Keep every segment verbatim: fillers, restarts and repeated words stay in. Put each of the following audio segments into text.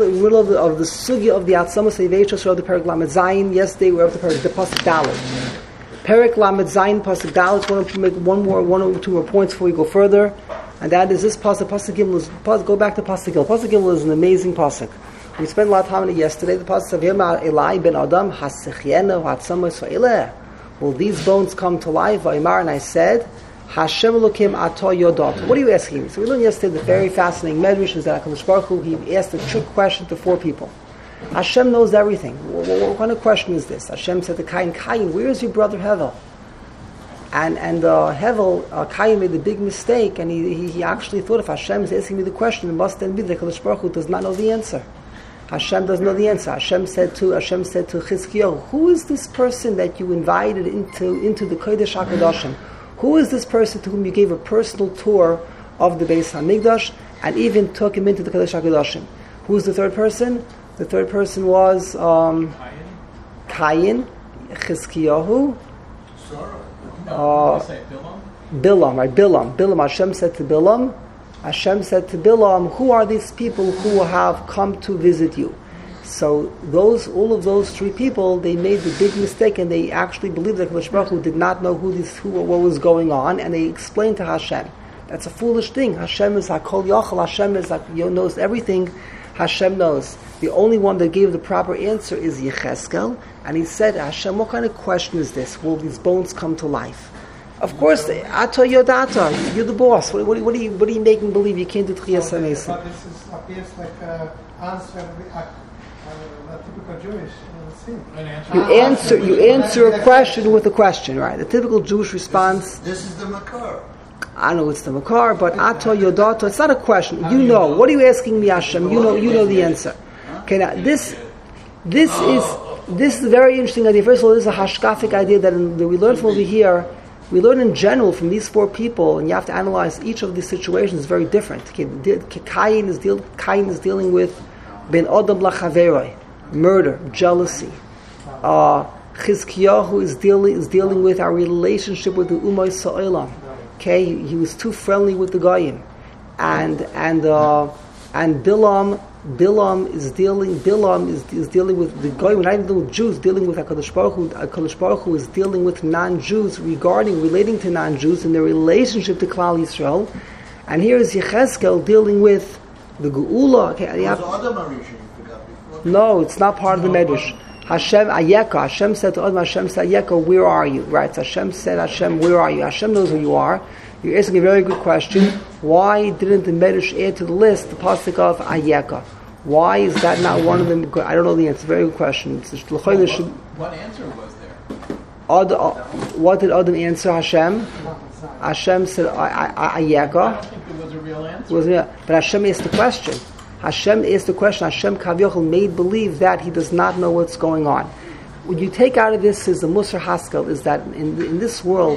middle, middle of the, of the sugya of the Atzamas Eiveishos of the Perek Lamed Zayin. Yesterday we were up to Perek the Pasuk Dalet. Perek Lamed Zayin Pasuk Dalet. I want to make one more, one or two more points before we go further, and that is this Pasuk. Pasuk Gimel is Pasuk, go back to Pasuk Gimel. Pasuk Gimel is an amazing Pasuk. We spent a lot of time on it yesterday. The Pasuk of Yema Elai ben Adam Hasichienu Hatzamas Va'ileh. Will these bones come to life? Va'imar, and I said, Hashem Elokim Ato Yodot. What are you asking me? So we learned yesterday the very fascinating medrash is that HaKadosh Baruch Hu, he asked a trick question to four people. Hashem knows everything. What, what, what kind of question is this? Hashem said to Cain, Cain, where is your brother Hevel? And and uh, Hevel, uh, Cain made a big mistake, and he, he he actually thought if Hashem is asking me the question, it must then be that HaKadosh Baruch Hu does not know the answer. Hashem doesn't know the answer. Hashem said to Hashem said to Chizkiyahu, who is this person that you invited into into the Kodesh HaKadoshim? Who is this person to whom you gave a personal tour of the Beis HaMikdash and even took him into the Kodesh HaKadoshim? Who is the third person? The third person was um, Cain, Chizkiyahu, uh, Bilam, right? Bilam. Bilam. Hashem said to Bilam, Hashem said to Bilam, who are these people who have come to visit you? So those, all of those three people, they made the big mistake, and they actually believed that HaKadosh Baruch Hu did not know who this, who, what was going on, and they explained to Hashem. That's a foolish thing. Hashem is Hakol Yachal. Hashem is like, you know, knows everything. Hashem knows. The only one that gave the proper answer is Yecheskel, and he said, Hashem, what kind of question is this? Will these bones come to life? Of course, Ato Yodata, you're the boss. What, what, what, are you, what are you making believe? You can't do Tchiyas HaMesim. But this is, appears like an answer, a, a typical Jewish thing. You answer, you answer a question with a question, right? The typical Jewish response. This is, this is the Makar. I know it's the Makar, but Ato Yodato, it's not a question. You know. What are you asking me, Hashem? You know, you know the answer. Okay, now this, this is, this is a very interesting idea. First of all, this is a hashkafic idea that, in, that we learn from over here. We learn in general from these four people, and you have to analyze each of these situations is very different. Cain is, deal, Cain is dealing with ben Adam lachaveroi, murder, jealousy. Uh, Chizkiyahu is dealing is dealing with our relationship with the Umay Sa'olam. Okay, he, he was too friendly with the Goyim, and and uh, and Bilam. Bilam is dealing. Bilam is, is dealing with the Goyim, not even with Jews, dealing with Hakadosh Baruch Hu. Hakadosh Baruch Hu is dealing with non-Jews, regarding relating to non-Jews in their relationship to Klal Yisrael. And here is Yecheskel dealing with the Geula. Okay, you have, no, it's not part of the Medrash. Hashem Ayeka. Hashem said to Adam. Hashem said Ayeka, where are you? Right. So Hashem said, Hashem, where are you? Hashem knows who you are. You're asking a very good question. Why didn't the Medrash add to the list the pasuk of Ayeka? Why is that not one of them? I don't know the answer. Very good question. It's, it's, what, what, what answer was there? Ad, uh, what did Adam answer Hashem? Hashem said Ayeka. I don't think there was a real answer. Was, yeah. But Hashem asked the question. Hashem asked the question. Hashem Kavyochel made believe that he does not know what's going on. What you take out of this is the Musar Haskell is that in in this world.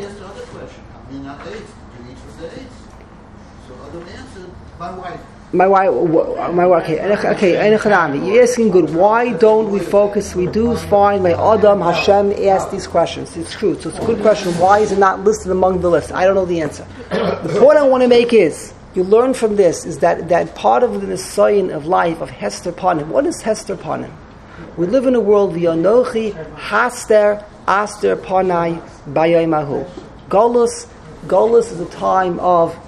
My wife, my wife. Okay, okay. You're asking good. Why don't we focus? We do find my Adam Hashem asked these questions. It's true. So it's a good question. Why is it not listed among the list? I don't know the answer. The point I want to make is you learn from this is that that part of the Nisayin of life of Hester Panim. What is Hester Panim? We live in a world v'yonochi haster aster panai bayoimahu. Golus, Golus is a time of.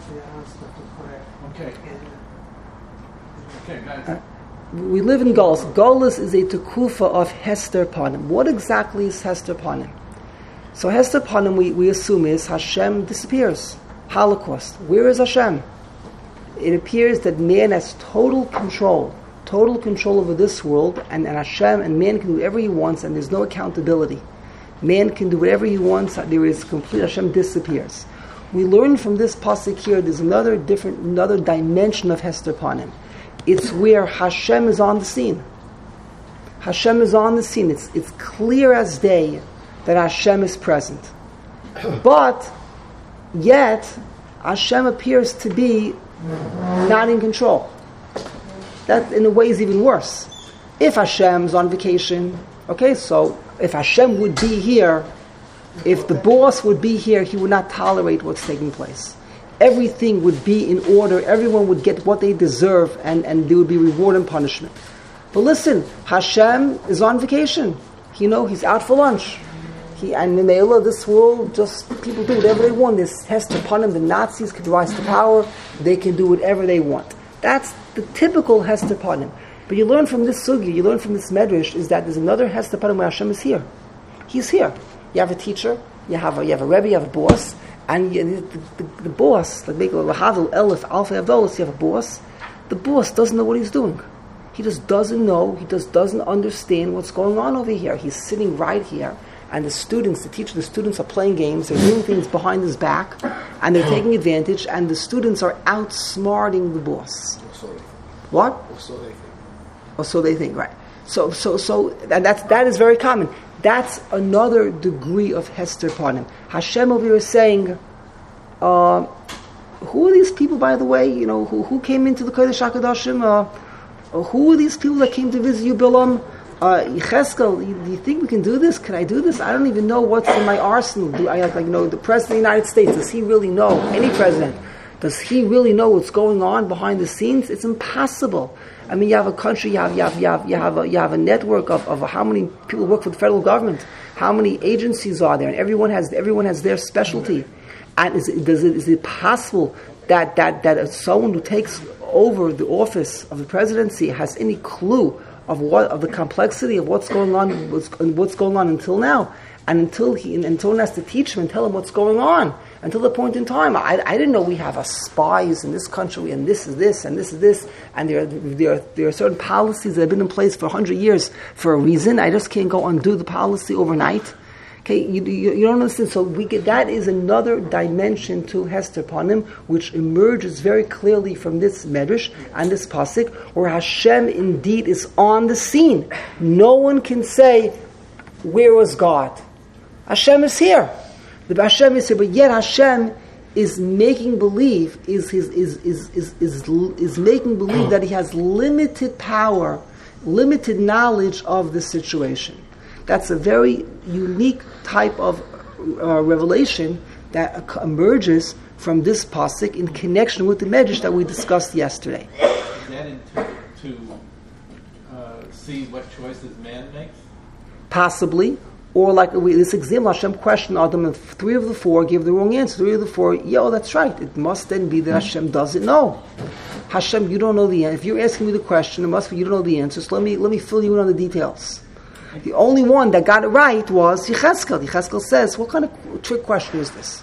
Uh, we live in Golus. Golus is a tekufa of Hester Panim. What exactly is Hester Panim? So Hester Panim, we, we assume is Hashem disappears. Holocaust. Where is Hashem? It appears that man has total control, total control over this world, and, and Hashem and man can do whatever he wants, and there's no accountability. Man can do whatever he wants. There is complete. Hashem disappears. We learn from this pasuk here. There's another different, another dimension of Hester Panim. It's where Hashem is on the scene. Hashem is on the scene. It's it's clear as day that Hashem is present. But yet Hashem appears to be not in control. That in a way is even worse. If Hashem's on vacation, okay, so if Hashem would be here, if the boss would be here, he would not tolerate what's taking place. Everything would be in order, everyone would get what they deserve, and, and there would be reward and punishment. But listen, Hashem is on vacation. You know, he's out for lunch. He, and in the Elah, this world, just people do whatever they want. This Hester upon them. The Nazis could rise to power. They can do whatever they want. That's the typical Hester upon him. But you learn from this sugi, you learn from this medrash, is that there's another Hester upon him where Hashem is here. He's here. You have a teacher, you have a, you have a rebbe, you have a boss, and you, the, the, the boss, like make a Rahadul Elif Alpha Avdolos, you have a boss. The boss doesn't know what he's doing. He just doesn't know. He just doesn't understand what's going on over here. He's sitting right here. And the students, the teacher, the students are playing games. They're doing things behind his back, and they're taking advantage. And the students are outsmarting the boss. Or so they think. What? Or so they think. Or so they think, right? So, so, so, and that's that is very common. That's another degree of Hester Panim. Hashem over here is saying, uh, who are these people, by the way? You know, who who came into the Kodesh HaKadoshim? Uh, who are these people that came to visit you, Bilam? Uh, Yecheskel, do you think we can do this? Can I do this? I don't even know what's in my arsenal. Do I, like, you know, the President of the United States, does he really know? Any president, does he really know what's going on behind the scenes? It's impossible. I mean, you have a country, you have, you have, you have, you have, a, you have a network of, of how many people work for the federal government, how many agencies are there, and everyone has, everyone has their specialty. And is it, does it, is it possible that, that, that someone who takes over the office of the presidency has any clue of what of the complexity of what's going on, what's, what's going on until now, and until he and someone has to teach him and tell him what's going on until the point in time. I, I didn't know we have a spies in this country, and this is this, and this is this, and there there are, there are certain policies that have been in place for a hundred years for a reason. I just can't go undo the policy overnight. Okay, you, you, you don't understand. So we get, that is another dimension to Hester Panim, which emerges very clearly from this medrash and this pasuk, where Hashem indeed is on the scene. No one can say, "Where was God?" Hashem is here. The Hashem is here, but yet Hashem is making believe is is is is is is, is making believe that He has limited power, limited knowledge of the situation. That's a very unique type of uh, revelation that emerges from this pasuk in connection with the medrash that we discussed yesterday. Is that in to, to uh, see what choices man makes? Possibly. Or like we, this example, Hashem questioned Adam, and three of the four gave the wrong answer. Three of the four, yo, that's right. It must then be that Hashem doesn't know. Hashem, you don't know the answer. If you're asking me the question, it must be you don't know the answer. So let me let me fill you in on the details. The only one that got it right was Yecheskel. Yecheskel says, what kind of trick question is this?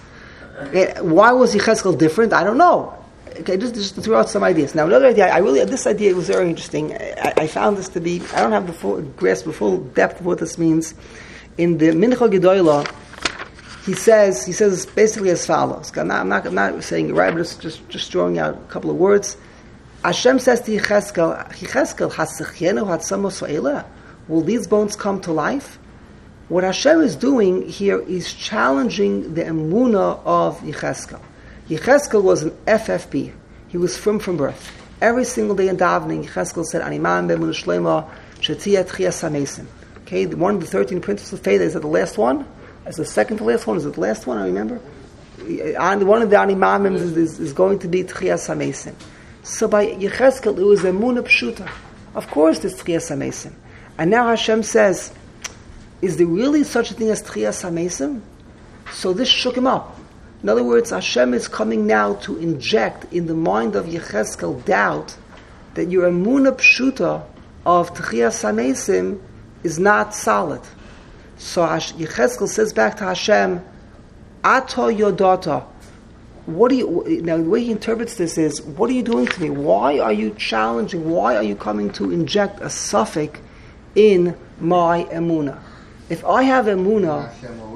Why was Yecheskel different? I don't know. Okay, just, just to throw out some ideas. Now, another idea, I really, this idea was very interesting. I, I found this to be, I don't have the full grasp, the full depth of what this means. In the Mincha Gedolah, he says, he says basically as follows. I'm not, I'm not, I'm not saying it right, but just, just, just throwing out a couple of words. Hashem says to Yecheskel, Yecheskel, Hasechenu Hatzamos Va'ela. Will these bones come to life? What Hashem is doing here is challenging the emunah of Yecheskel. Yecheskel was an F F B. He was from from birth. Every single day in davening, Yecheskel said, "Animam be'emunah shlema shetiyah tchiyas hamesim." Okay, one of the thirteen principles of faith, is it the last one? Is the second to last one? Is it the last one? I remember. And one of the animamim is, is, is going to be tchiyas hamesim. So by Yecheskel, it was emunah pshuta. Of course, there's tchiyas hamesim. And now Hashem says, is there really such a thing as Tchiyas HaMesim? So this shook him up. In other words, Hashem is coming now to inject in the mind of Yecheskel doubt that your emunah pshuta of Tchiyas HaMesim is not solid. So Yecheskel says back to Hashem, Ato Yodata. What do you, now the way he interprets this is, what are you doing to me? Why are you challenging? Why are you coming to inject a suffix in my emunah? If I have emunah,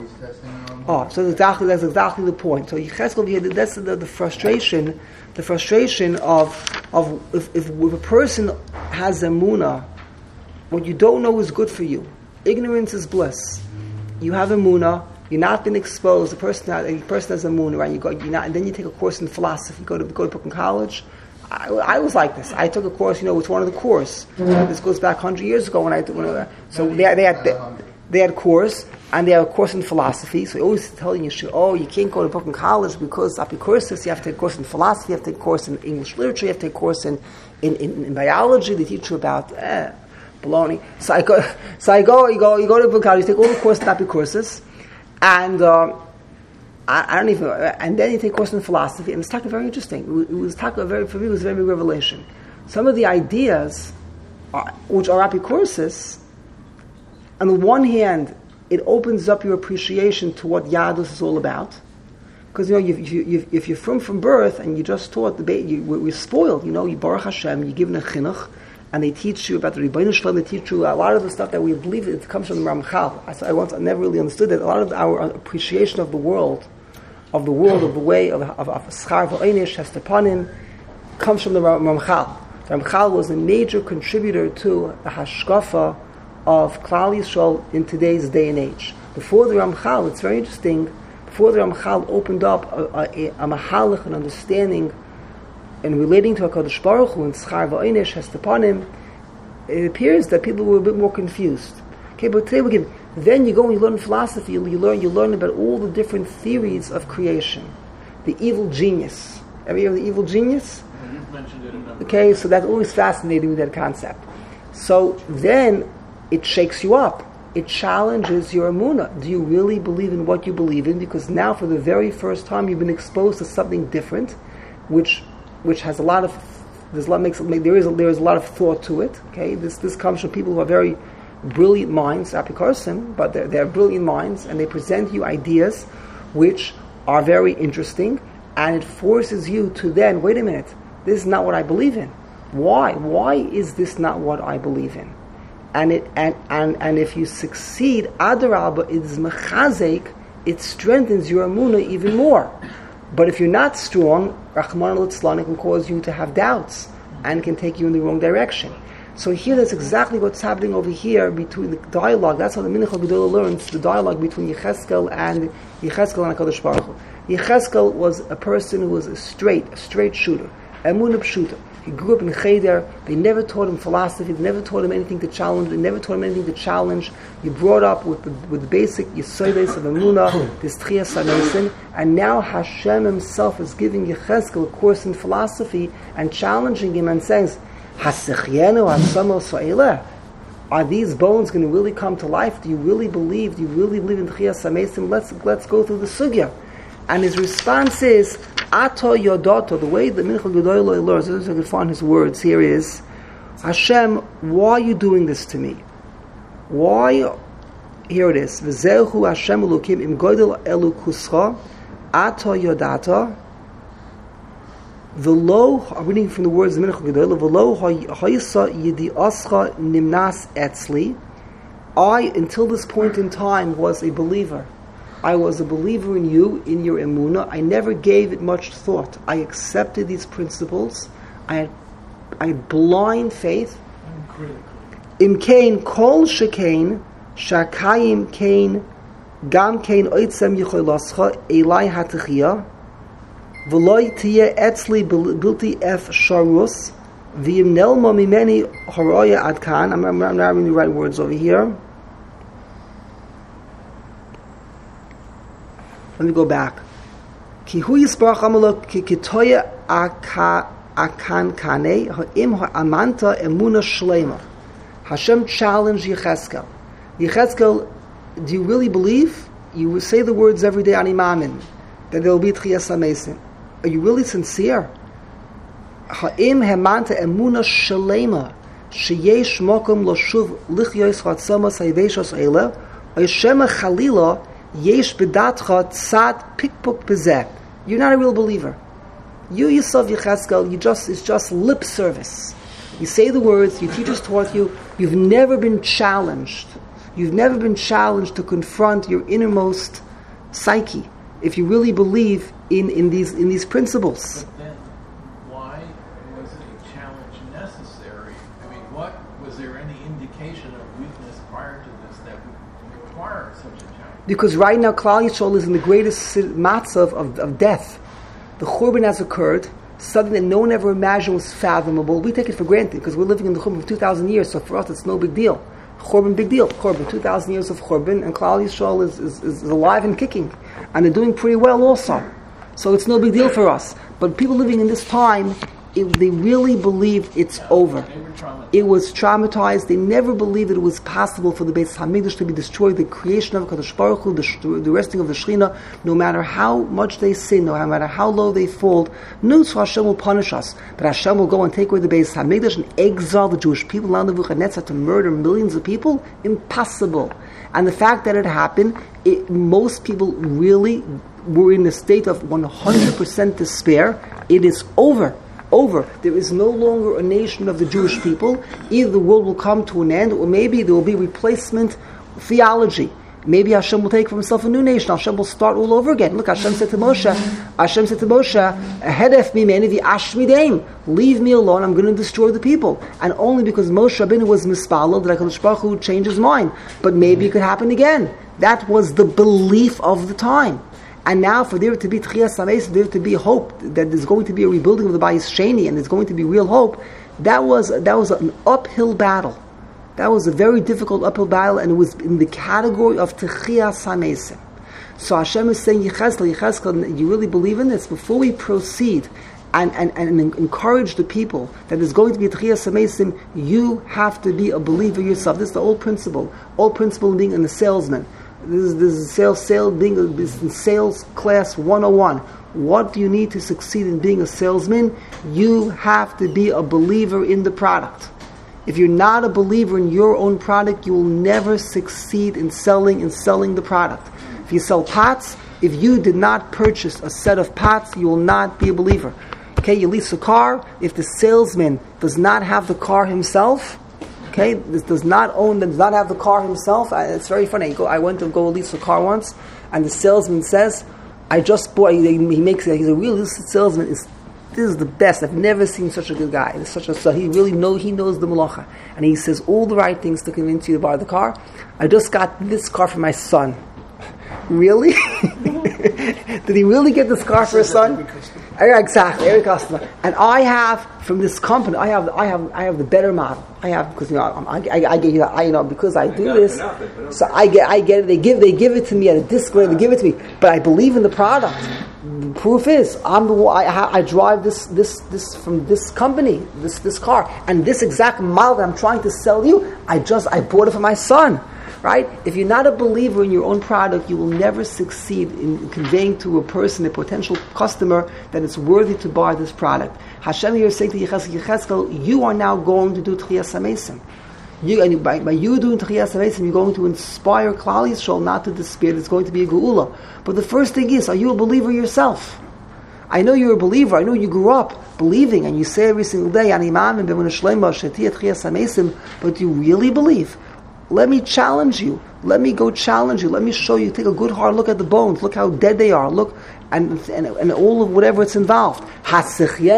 oh, so that's exactly, that's exactly the point. So Yecheskel, that's the, the frustration, the frustration of of if, if, if a person has emunah, what you don't know is good for you. Ignorance is bliss. You have emunah, you're not been exposed. The person, a person has emunah, right? You go, you're not, and then you take a course in philosophy. You go to go to Brooklyn College. I, I was like this. I took a course, you know, it's one of the course. This goes back one hundred years ago when I took one of the, so they, they had they, they had a course, and they have a course in philosophy. So they always telling you, oh, you can't go to Brooklyn College because apikoursis, you have to take a course in philosophy, you have to take a course in English literature, you have to take a course in in, in, in biology. They teach you about. Eh. baloney. So I go, so I go, you go, you go to Bukhari, you take all the course, Tapi courses, and uh, I, I don't even, and then you take a course in philosophy, and it's talking very interesting. It was talking very, for me, it was a very big revelation. Some of the ideas, are, which are Apikoursis, on the one hand, it opens up your appreciation to what Yadus is all about. Because, you know, you, you, you, if you're from from birth and you just taught, the baby, you, we're spoiled, you know, you Baruch Hashem, you're given a chinuch, and they teach you about the Rebbeinu Shalom, they teach you a lot of the stuff that we believe it comes from the Ramchal. I, I once I never really understood that. A lot of our appreciation of the world, of the world, of the way, of of, of Schar V'Einish, Hestepanim, comes from the Ramchal. The Ramchal was a major contributor to the Hashkafa of Klal Yisrael in today's day and age. Before the Ramchal, it's very interesting, before the Ramchal opened up a, a, a mahalach, an understanding, and relating to HaKadosh Baruch Hu and Schar V'Einish, Hestepanim, it appears that people were a bit more confused. Okay, but today we give. Then you go and you learn philosophy. You learn you learn about all the different theories of creation. The evil genius. Ever hear of the evil genius? Well, you've mentioned it a number. Okay, so that's always fascinating with that concept. So then it shakes you up. It challenges your emunah. Do you really believe in what you believe in? Because now, for the very first time, you've been exposed to something different, which which has a lot of there's a lot makes there is a, there is a lot of thought to it. Okay, this this comes from people who are very brilliant minds, Apikoursim, but they're, they're brilliant minds, and they present you ideas which are very interesting, and it forces you to then wait a minute. This is not what I believe in. Why? Why is this not what I believe in? And it and and, and if you succeed, Adarabah, it is mechazek. It strengthens your emunah even more. But if you're not strong, Rahman al-Itzlan, it can cause you to have doubts and can take you in the wrong direction. So here, that's exactly what's happening over here between the dialogue. That's how the Mincha Gedolah learns the dialogue between Yecheskel and Yecheskel and HaKadosh Baruch Hu. Yecheskel was a person who was a straight, a straight shooter, emunah pshuta. He grew up in Cheder. They never taught him philosophy. They never taught him anything to challenge. They never taught him anything to challenge. He brought up with the, with the basic Yisodes of Emunah, this Tchias HaMesim, and now Hashem Himself is giving Yecheskel a course in philosophy and challenging him and says, "Hasechyenu Hasamo So'eleh." Are these bones going to really come to life? Do you really believe? Do you really believe in Tchias HaMesim? Let's let's go through the sugya. And his response is, Ato Yodoto, the way the Mincha Gedolah learns, as I can find his words here is, Hashem, why are you doing this to me? Why? Here it is. V'zehu Hashem Elokim im Godel Elu Kuscha, Ato Yodata, V'lo, I'm reading from the words of the Mincha Gedolah, V'lo ha'yisa yidi ascha nimnas etzli. I, until this point in time, was a believer. I was a believer in you, in your emunah. I never gave it much thought. I accepted these principles. I had, I had blind faith. Im kain kol shekain shakayim kain gam kain oitzem yicholascha elai hatachia v'loi tiyeh etzli bilti ef sharus v'im nelma mimeni haraya adkan. I'm, I'm, I'm not having the right words over here. Let me go back. Ki hu yisbarach amalok ki kitoya akan kane ha'im ha'amanta emuna shleima. Hashem challenged Yecheskel. Yecheskel, do you really believe? You say the words every day, Ani Mamin, that there will be Tchias HaMesim. Are you really sincere? Ha'im ha'amanta emuna shleima sheyesh mokum loshuv lichyos chatzama sayveshos eila oishema chalila Yesh bedatcha tzad pikpuk bezeh. You're not a real believer. You yourself, Yecheskel, you just it's just lip service. You say the words, your teachers taught you. You've never been challenged. You've never been challenged to confront your innermost psyche. If you really believe in, in these in these principles. But then, why was a challenge necessary? I mean, what was there any indication of weakness prior to this that would require such a challenge? Because right now, Klal Yisrael is in the greatest matzav of, of death. The Churban has occurred, something that no one ever imagined was fathomable. We take it for granted because we're living in the Churban for two thousand years, so for us it's no big deal. Churban, big deal. Churban, two thousand years of Churban, and Klal Yisrael is, is, is alive and kicking. And they're doing pretty well also. So it's no big deal for us. But people living in this time, It, they really believed it's Yeah, over. They were traumatized. It was traumatized. They never believed that it was possible for the Beis Hamikdash to be destroyed. The creation of Kadosh Baruch Hu, the, sh- the resting of the Shekhinah, no matter how much they sin, no matter how low they fall, no, so Hashem will punish us. But Hashem will go and take away the Beis Hamikdash and exile the Jewish people on Nebuchadnezzar to murder millions of people? Impossible. And the fact that it happened, it, most people really were in a state of one hundred percent despair. It is over. Over. There is no longer a nation of the Jewish people. Either the world will come to an end, or maybe there will be replacement theology. Maybe Hashem will take for himself a new nation. Hashem will start all over again. Look, Hashem said to Moshe, Hashem said to Moshe, Hedef mimeni v'ashmideim. Leave me alone, I'm going to destroy the people. And only because Moshe Rabbeinu was mispalel did HaKadosh Baruch Hu change his mind. But maybe it could happen again. That was the belief of the time. And now for there to be Tchiyas HaMeis, for there to be hope that there's going to be a rebuilding of the Bayis Sheni and there's going to be real hope, that was that was an uphill battle. That was a very difficult uphill battle, and it was in the category of Tchiyas HaMeis. So Hashem is saying, Yechezkel, Yechezkel, you really believe in this? Before we proceed and, and, and encourage the people that there's going to be a Tchiyas HaMeis, you have to be a believer yourself. This is the old principle. Old principle in being a salesman. This is, this is sales, sales, being a, this is sales class one oh one. What do you need to succeed in being a salesman? You have to be a believer in the product. If you're not a believer in your own product, you will never succeed in selling and selling the product. If you sell pots, if you did not purchase a set of pots, you will not be a believer. Okay, you lease a car. If the salesman does not have the car himself, okay, this does not own, does not have the car himself. Uh, it's very funny. I, go, I went to go lease a car once, and the salesman says, "I just bought." He, he makes it. He's a real salesman. Is this is the best. I've never seen such a good guy. It's such a so he really know he knows the malacha, and he says all the right things to convince you to buy the car. I just got this car for my son. Really? Did he really get this car for his son? Yeah, exactly, every customer. And I have from this company. I have, I have, I have the better model. I have because you know, I, I, I get you. I you know because I do this, so I get, I get it. They give, they give it to me at a discount. They give it to me, but I believe in the product. The proof is, I'm the one. I, I drive this, this, this from this company, this, this car, and this exact model that I'm trying to sell you. I just, I bought it for my son. Right? If you're not a believer in your own product, you will never succeed in conveying to a person, a potential customer, that it's worthy to buy this product. Hashem here is saying to Yechezkel, Yechezkel, you are now going to do Tchiyas HaMesim. You, and by, by you doing Tchiyas HaMesim, you're going to inspire Klal Yisrael not to despair. It's going to be a geula. But the first thing is, are you a believer yourself? I know you're a believer. I know you grew up believing, and you say every single day, "Ani ma'amin b'emunah shlema shetiyah Tchiyas HaMesim," but you really believe. Let me challenge you. Let me go challenge you. Let me show you. Take a good hard look at the bones. Look how dead they are. Look, and and, and all of whatever it's involved. Hashem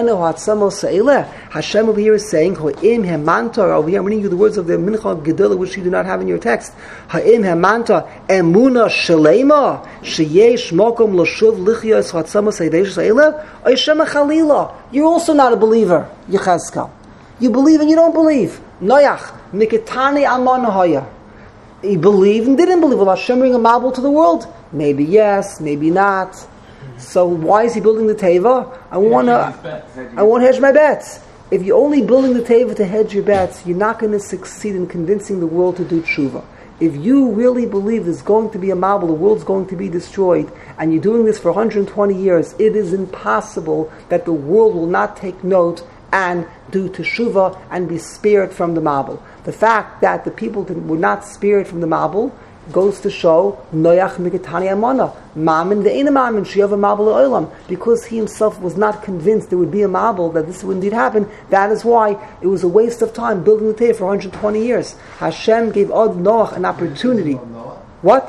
over here is saying, Ha'im hemanta. Over here I'm reading you the words of the Mincha Gedolah, which you do not have in your text. Ha'im hemanta emuna shalema sheyesh mokom l'shuv lichyos ha'tzamos ha'vesh ha'ileh oishem chalila. You're also not a believer, Yechezkel. You believe and you don't believe. Noach, miketani amon hoya. He believed and didn't believe. Will Hashem bring a Mabul to the world? Maybe yes, maybe not. So why is he building the Teva? I want to. I won't hedge my bets. If you're only building the Teva to hedge your bets, you're not going to succeed in convincing the world to do tshuva. If you really believe there's going to be a Mabul, the world's going to be destroyed, and you're doing this for one hundred twenty years, it is impossible that the world will not take note and do teshuvah and be spared from the Mabul. The fact that the people did, were not spared from the Mabul goes to show Noach miketani amana mamin de'ena mamin sheyav Mabul olam, because he himself was not convinced there would be a Mabul, that this would indeed happen. That is why it was a waste of time building the Teva for one hundred twenty years. Hashem gave Od Noach an opportunity. What?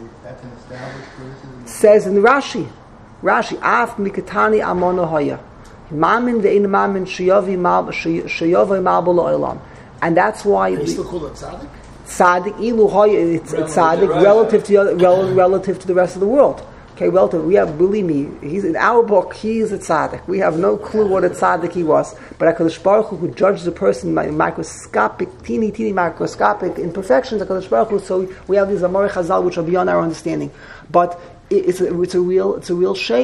Says in the Rashi, Rashi af miketani amana hoya. Mamin ve'in mamin sheyavi mabul olam, and that's why you still call it tzaddik. Tzaddik ilu hoya. It's, it's tzaddik relative to the, rel, relative to the rest of the world. Okay, relative. We have, believe me, he's in our book. He's a tzaddik. We have no clue what a tzaddik he was. But HaKadosh Baruch Hu, who judges a person by microscopic, teeny, teeny microscopic imperfections, HaKadosh Baruch Hu. So we have these Amorei Chazal which are beyond our understanding. But it's a, it's a real, it's a real shame.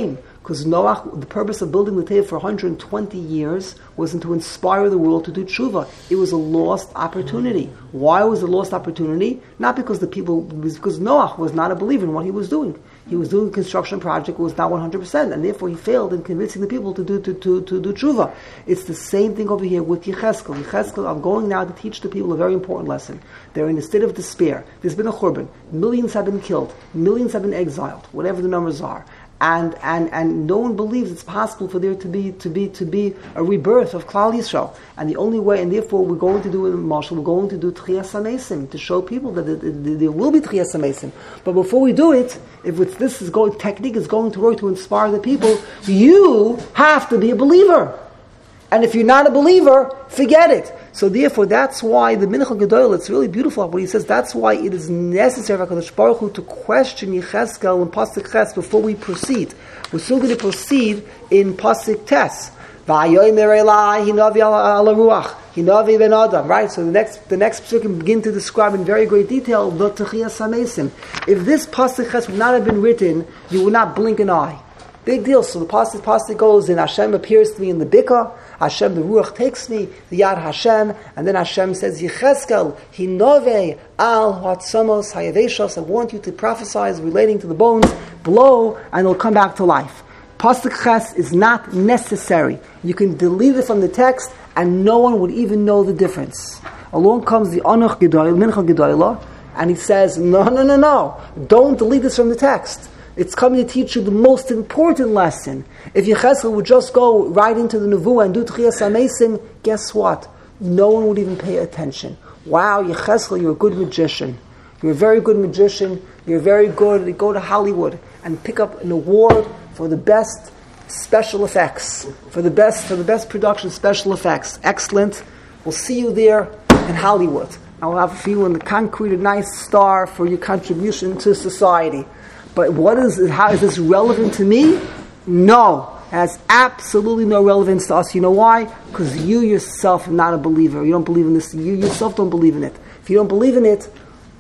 Because Noah, the purpose of building the Teva for one hundred twenty years wasn't to inspire the world to do tshuva. It was a lost opportunity. Why was it a lost opportunity? Not because the people, because Noah was not a believer in what he was doing. He was doing a construction project that was not one hundred percent, and therefore he failed in convincing the people to do to, to, to do tshuva. It's the same thing over here with Yecheskel. Yecheskel, I'm going now to teach the people a very important lesson. They're in a state of despair. There's been a churban. Millions have been killed. Millions have been exiled, whatever the numbers are. And, and and no one believes it's possible for there to be to be to be a rebirth of Klal Yisrael. And the only way, and therefore we're going to do in Marshall, we're going to do Tchias HaMesim to show people that there will be Tchias HaMesim. But before we do it, if it's, this is going technique is going to work to inspire the people, you have to be a believer. And if you're not a believer, forget it. So therefore, that's why the Mincha Gedolah, it's really beautiful what he says, that's why it is necessary for HaKadosh Baruch Hu to question Yecheskel and Pasuk Ches before we proceed. We're still going to proceed in Pasuk Tes. V'ayomer Elai hinavi al ruach, hinavi ben Adam. Right? So the next the next Pasuk can begin to describe in very great detail the Tchias HaMesim. If this Pasuk Ches would not have been written, you would not blink an eye. Big deal. So the pasuk, pasuk goes in, Hashem appears to me in the Bika, Hashem, the Ruach takes me, the Yad Hashem, and then Hashem says, Yecheskel, Hinove, Al, Hatzamos, Hayaveshos, I want you to prophesy relating to the bones, blow, and they'll come back to life. Pasuk Ches is not necessary. You can delete it from the text, and no one would even know the difference. Along comes the Anuch Gedolah, Mincha Gedolah, and he says, no, no, no, no, don't delete this from the text. It's coming to teach you the most important lesson. If Yecheskel would just go right into the Nevuah and do Tchias HaMesim, guess what? No one would even pay attention. Wow, Yecheskel, you're a good magician. You're a very good magician. You're very good. Go to Hollywood and pick up an award for the best special effects, for the best for the best production special effects. Excellent. We'll see you there in Hollywood. I will have for you in the concrete a nice star for your contribution to society. But what is how is this relevant to me? No. It has absolutely no relevance to us. You know why? Because you yourself are not a believer. You don't believe in this. You yourself don't believe in it. If you don't believe in it,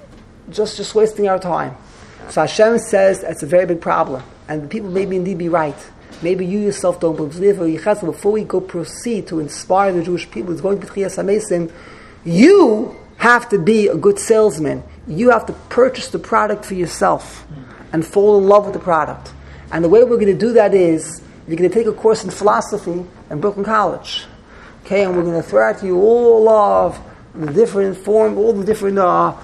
just just wasting our time. So Hashem says that's a very big problem. And the people maybe indeed be right. Maybe you yourself don't believe. Before we go proceed to inspire the Jewish people, it's going to be Tchias HaMesim, you have to be a good salesman. You have to purchase the product for yourself and fall in love with the product. And the way we're going to do that is, you're going to take a course in philosophy in Brooklyn College. Okay, and we're going to throw at you all of the different form, all the different uh,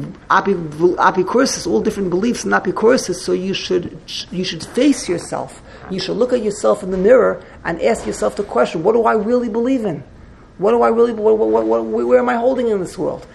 apicursus, all different beliefs and apicursus, so you should you should face yourself. You should look at yourself in the mirror and ask yourself the question, what do I really believe in? What do I really, what, what, what, where am I holding in this world?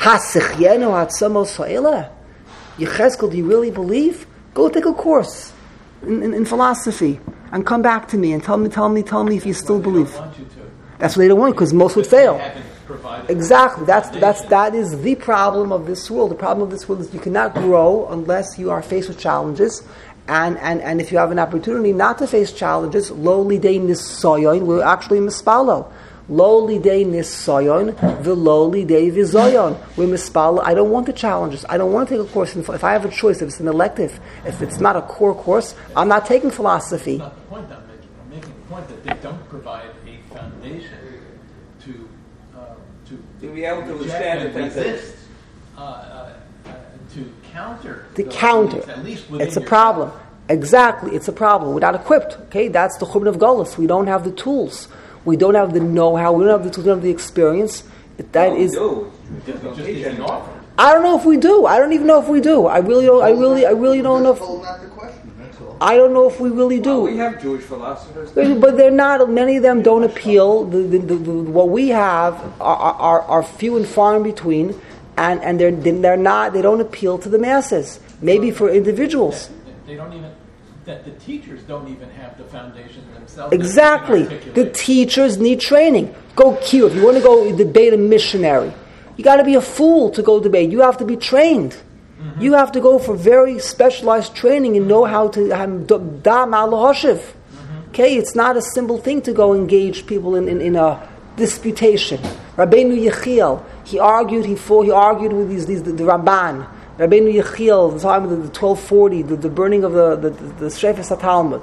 Yecheskel, do you really believe? Go take a course in, in, in philosophy and come back to me and tell me, tell me, tell me if you still believe. They don't want you to. That's what they don't want, because most would Because fail. they haven't provided Exactly. the That's that's foundation. that is the problem of this world. The problem of this world is you cannot grow unless you are faced with challenges. And, and, and if you have an opportunity not to face challenges, lowly day nisoyon, we're actually mispalo. Lowly day nisoyon, velowly day vizoyon. We're mispalo. I don't want the challenges. I don't want to take a course. In, if I have a choice, if it's an elective, if it's not a core course, I'm not taking philosophy. That's not the point I'm making. I'm making the point that they don't provide a foundation to uh, to To be able to reject withstand and the temptation. resist, uh, uh, uh, to counter. The those counter. beliefs, at least within It's a yourself. problem. Exactly, it's a problem. We're not equipped. Okay, that's the churban of Golus. We don't have the tools. We don't have the know-how. We don't have the tools. We don't have the experience. That Oh, is. no. Just, just isn't offered. I don't know if we do. I don't even know if we do. I really don't. I really. I really don't know. If, Told not to question. That's all. I don't know if we really do. Well, we have Jewish philosophers. But they're not. Many of them don't appeal. The, the, the, the, what we have are, are, are few and far in between, and, and they're they're not. They don't appeal to the masses. Maybe for individuals. They don't even. That the teachers don't even have the foundation themselves. Exactly. that they can The articulate. teachers need training. Go Q. If you want to go debate a missionary, you got to be a fool to go debate. You have to be trained. Mm-hmm. You have to go for very specialized training and know how to have dam al hoshiv. Okay, it's not a simple thing to go engage people in, in, in a disputation. Rabbeinu Yechiel, he argued. He fought. He argued with these, these the, the Ramban. Rabbeinu Yechiel, the time of the, the twelve forty, the, the burning of the the, the, the Shefes HaTalmud,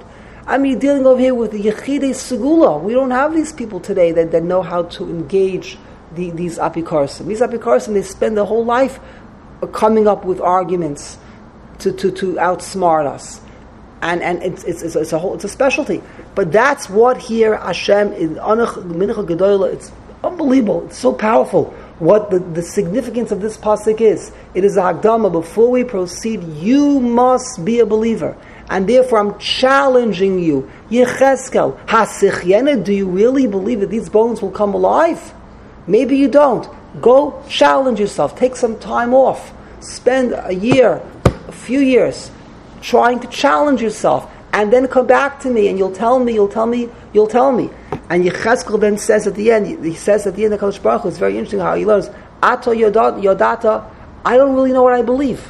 I mean, dealing over here with the Yechidei Segula. We don't have these people today that, that know how to engage the, these apikarsim. These apikarsim, they spend their whole life coming up with arguments to, to, to outsmart us. And and it's it's, it's, it's a whole it's a specialty. But that's what here Hashem in Anach Mincha Gedola. It's unbelievable. It's so powerful. What the, the significance of this pasuk is. It is a Hagdama. Before we proceed, you must be a believer. And therefore I'm challenging you. Yecheskel, Hasichyena, do you really believe that these bones will come alive? Maybe you don't. Go challenge yourself. Take some time off. Spend a year, a few years, trying to challenge yourself. And then come back to me and you'll tell me, you'll tell me, you'll tell me. And Yecheskel then says at the end, he says at the end of HaKadosh Baruch Hu, it's very interesting how he learns, Ato Yodata, I don't really know what I believe.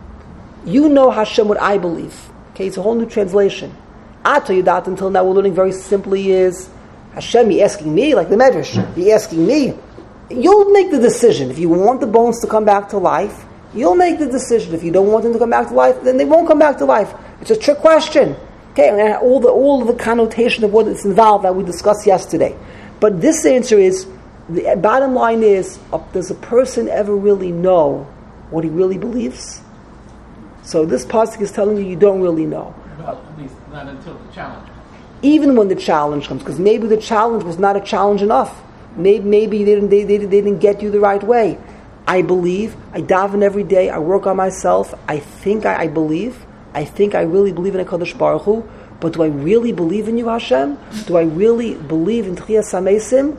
You know, Hashem, what I believe. Okay, it's a whole new translation. Ato Yodata, until now we're learning very simply is, Hashem, you're asking me, like the Medrash, you're asking me. You'll make the decision. If you want the bones to come back to life, you'll make the decision. If you don't want them to come back to life, then they won't come back to life. It's a trick question. Okay, and all the all of the connotation of what is involved that we discussed yesterday. But this answer is, the bottom line is, uh, does a person ever really know what he really believes? So this pasuk is telling you you don't really know. Well, at least not until the challenge comes. Even when the challenge comes, because maybe the challenge was not a challenge enough. Maybe, maybe they didn't, they, they, they didn't get you the right way. I believe, I daven every day, I work on myself, I think I, I believe, I think I really believe in HaKadosh Baruch Hu, but do I really believe in you, Hashem? Do I really believe in Tchiyas HaMesim?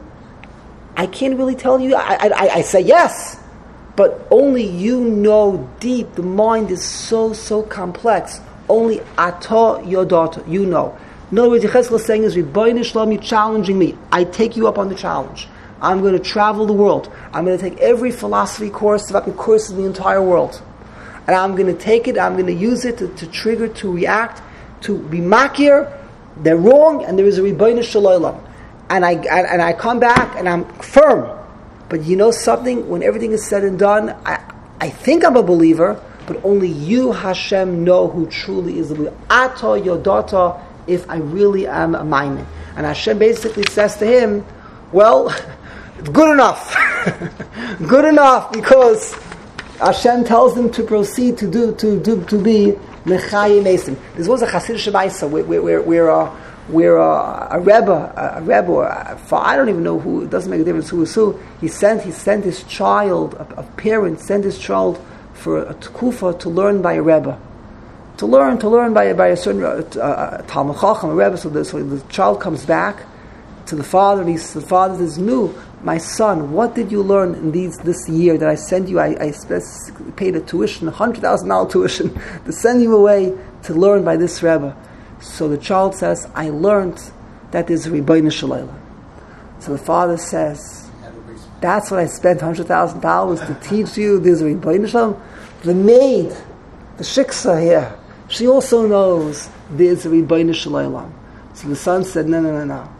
I can't really tell you. I, I, I say yes, but only you know deep. The mind is so, so complex. Only Ato Yodot, you know. In other words, Yecheskel is saying is, Rebbeinu Shalom, you're challenging me. I take you up on the challenge. I'm going to travel the world. I'm going to take every philosophy course, developing courses in the entire world. And I'm going to take it, I'm going to use it to, to trigger, to react, to be makir. They're wrong, and there is a Rebbeinu Shalom. And I, and, and I come back, and I'm firm. But you know something? When everything is said and done, I, I think I'm a believer, but only you, Hashem, know who truly is the believer. Ato Yodata, if I really am a Maimon. And Hashem basically says to him, well, it's good enough. Good enough, because Hashem tells them to proceed to do, to do, to be Mechayim Esim. This was a Hasidic Shemaisa, where, where, where, uh, where uh, a Rebbe, a Rebbe, or a, I don't even know who, it doesn't make a difference who is who, he sent, he sent his child, a, a parent sent his child for a Tkufa to learn by a Rebbe. To learn, to learn by, by a certain uh, uh, Talmud Chacham, a Rebbe, so the, so the child comes back to the father, and he, the father says, "Nu, my son, what did you learn in these this year that I sent you? I, I sp- paid a tuition, a hundred thousand dollar tuition, to send you away to learn by this Rebbe." So the child says, "I learned that there's a Rebbeinu Shalom." So the father says, "That's what I spent hundred thousand dollars to teach you. There's a Rebbeinu Shalom." The maid, the shiksa here, she also knows there's a Rebbeinu Shalom. So the son said, "No, no, no, no.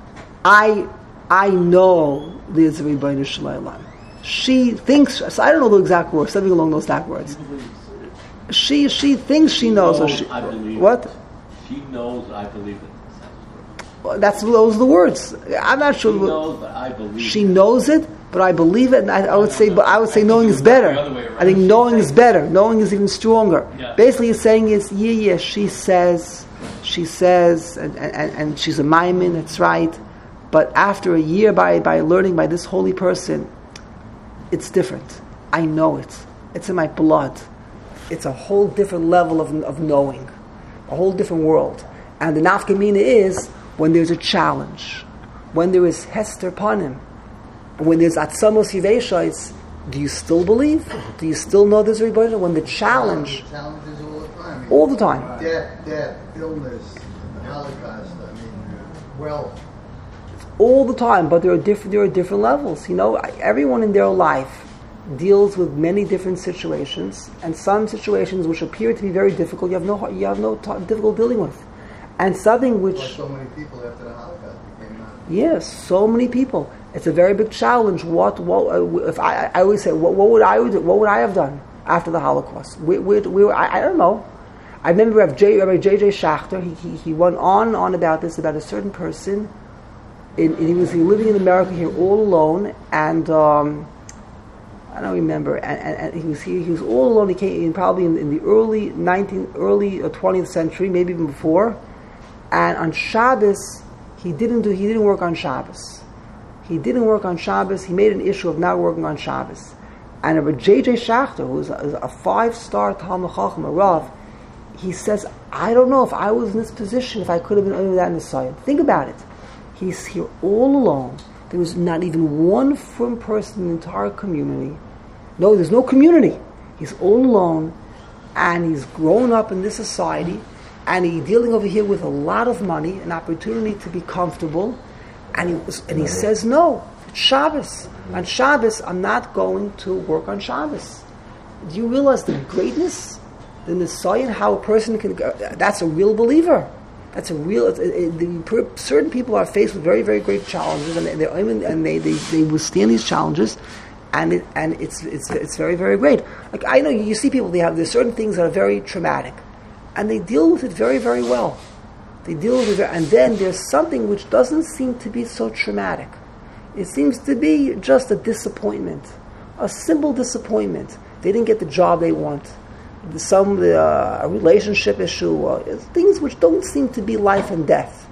I I know there's a Rebbeinu Shalom." She thinks, so I don't know the exact words, something along those exact words. She she thinks she knows. knows or she, I believe what? It. She knows I believe it. Well, that's those are the words. I'm not sure. She knows, but I believe she it. knows it, but I believe it. And I, I would say, but I would say knowing is better. I think knowing is better. Knowing is even stronger. Yeah. Basically, he's saying is, yeah, yeah. She says, she says, and, and, and she's a maimin. That's right. But after a year by, by learning by this holy person, it's different. I know it. It's in my blood. It's a whole different level of, of knowing. A whole different world. And the nafkamina is when there's a challenge. When there is Hester Panim. When there's Atzamos Yivesha, it's, do you still believe? Do you still know there's a Rebbeinu? When the challenge... Challenges all the time. All the time. Death, death, illness, Holocaust, I mean, wealth. All the time, but there are different there are different levels. You know, everyone in their life deals with many different situations, and some situations which appear to be very difficult, you have no you have no t- difficult dealing with, and something which Like so many people after the Holocaust became out. yes, so many people. It's a very big challenge. What what uh, if I, I always say what, what would I do? What would I have done after the Holocaust? We, we, we, I, I don't know. I remember Rabbi J. Rabbi J J Schachter. He, he he went on and on about this, about a certain person. In, in, he was living in America here all alone, and um, I don't remember. And, and, and he was he, he was all alone. He came in probably in, in the early nineteenth, early twentieth century, maybe even before. And on Shabbos, he didn't do. He didn't work on Shabbos. He didn't work on Shabbos. He made an issue of not working on Shabbos. And Rabbi J J Schachter, who was a, a five-star Talmud Chacham, a Rav, he says, I don't know if I was in this position, if I could have been under that in the Siyam. Think about it. He's here all alone. There was not even one firm person in the entire community. No, there's no community. He's all alone, and he's grown up in this society, and he's dealing over here with a lot of money, an opportunity to be comfortable, and he was, and he says, no, it's Shabbos. On Shabbos, I'm not going to work on Shabbos. Do you realize the greatness, the Nisayan, how a person can, that's a real believer. That's a real, it, it, the, certain people are faced with very, very great challenges, and, they're, and they, they, they withstand these challenges, and it, and it's, it's, it's very, very great. Like, I know you see people, they have, there's certain things that are very traumatic, and they deal with it very, very well. They deal with it, and then there's something which doesn't seem to be so traumatic. It seems to be just a disappointment, a simple disappointment. They didn't get the job they want. Some uh, a relationship issue, uh, things which don't seem to be life and death,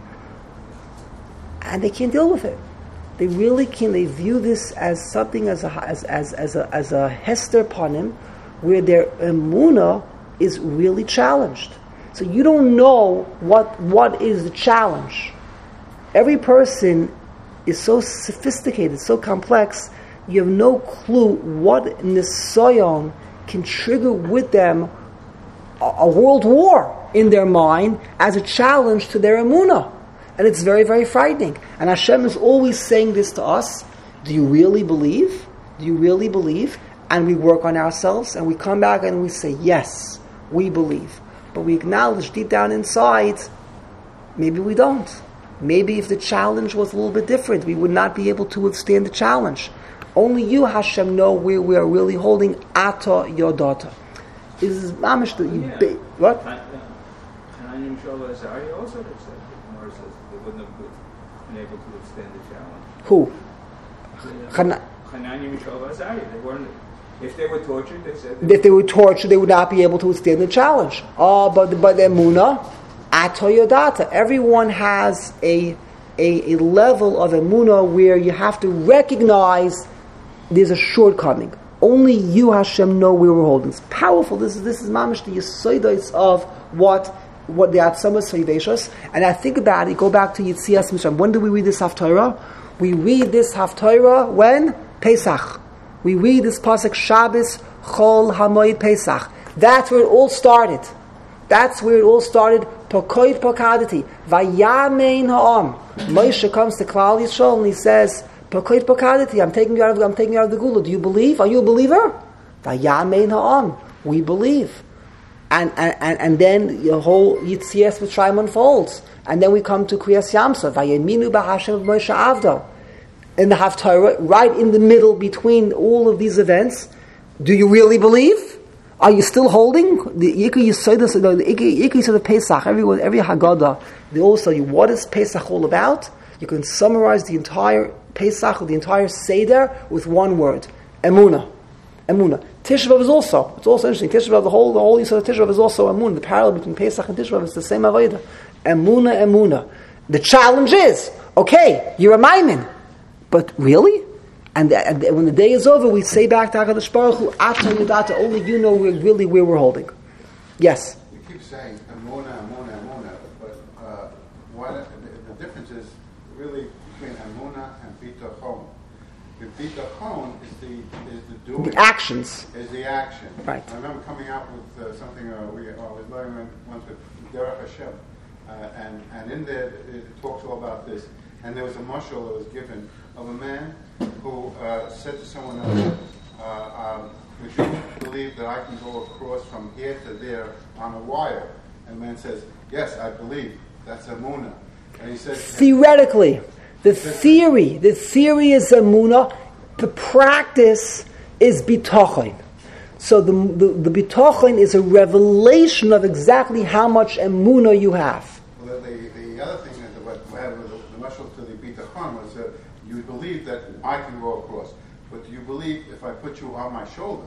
and they can't deal with it. They really can. They view this as something as a as as as a as a hester panim, where their emunah is really challenged. So you don't know what what is the challenge. Every person is so sophisticated, so complex. You have no clue what nisayon can trigger with them a, a world war in their mind as a challenge to their emunah. And it's very, very frightening. And Hashem is always saying this to us. Do you really believe? Do you really believe? And we work on ourselves and we come back and we say, yes, we believe. But we acknowledge deep down inside, maybe we don't. Maybe if the challenge was a little bit different, we would not be able to withstand the challenge. Only you, Hashem, know where we are really holding Ata Yodata. Is mamish the you yeah. ba- what? Hananiah Mishael Azariah also said that Gemara says they wouldn't have been able to withstand the challenge. Who? Hana- Hananiah Mishael Azariah. They weren't. If they were tortured, they said. They if they were tortured, they would not be able to withstand the challenge. Oh, but but Emunah, Ata Yodata. Everyone has a, a a level of Emunah where you have to recognize there's a shortcoming. Only you, Hashem, know where we're holding. It's powerful. This is this is mamish the yisodos of what what the Atzamas Vayveshos. And I think about it. Go back to Yitzias Mitzrayim. When do we read this Haftarah? We read this Haftarah when Pesach. We read this pasuk Shabbos Chol Hamoed Pesach. That's where it all started. That's where it all started. Pokoid Pokadati Vayamein Ha'am. Moshe comes to Klal Yisrael and he says, Pokoid Pokadati, I'm taking you out of I'm taking you out of the Gula. Do you believe? Are you a believer? Vayamein Ha'am. We believe. And and, and, and then the whole Yitzias Mitzrayim unfolds. And then we come to Kriyas Yamsuf. Vayeminu B'Hashem Moshe Avdo. In the Haftarah, right in the middle between all of these events, do you really believe? Are you still holding the Ikar Yisodos, the Ikar Yisod of Pesach? Everyone, every Haggadah, they all tell you what is Pesach all about. You can summarize the entire Pesach, the entire Seder, with one word: Emunah. Emunah. Tisha B'av is also. It's also interesting. Tisha B'av, the whole the whole Yisod of Tisha B'av is also Emunah. The parallel between Pesach and Tisha B'av is the same avodah. Emunah, Emunah. The challenge is, okay, you're a Maimin. But really? And, and when the day is over, we say back to HaKadosh Baruch Hu, Ata Yodata, only you know where, really where we're holding. Yes? We keep saying Amona, Amona, Amona, but uh, what, the, the difference is really between Amona and Bitachon. The Bitachon is the is the doing. The actions. Is the action. Right. I remember coming out with uh, something uh, we uh, I was learning once with Derech Hashem, uh, and, and in there it talks all about this. And there was a mashal that was given of a man who uh, said to someone else, uh, um, would you believe that I can go across from here to there on a wire? And the man says, yes, I believe. That's Emunah. And he says, theoretically, the theory, the theory is Emunah, the practice is Bitachon. So the the, the bitachon is a revelation of exactly how much emunah you have. Well, the, the, the other thing that what we have with the, the mashal to the bitachon was that you believe that I can go across, but you believe if I put you on my shoulder.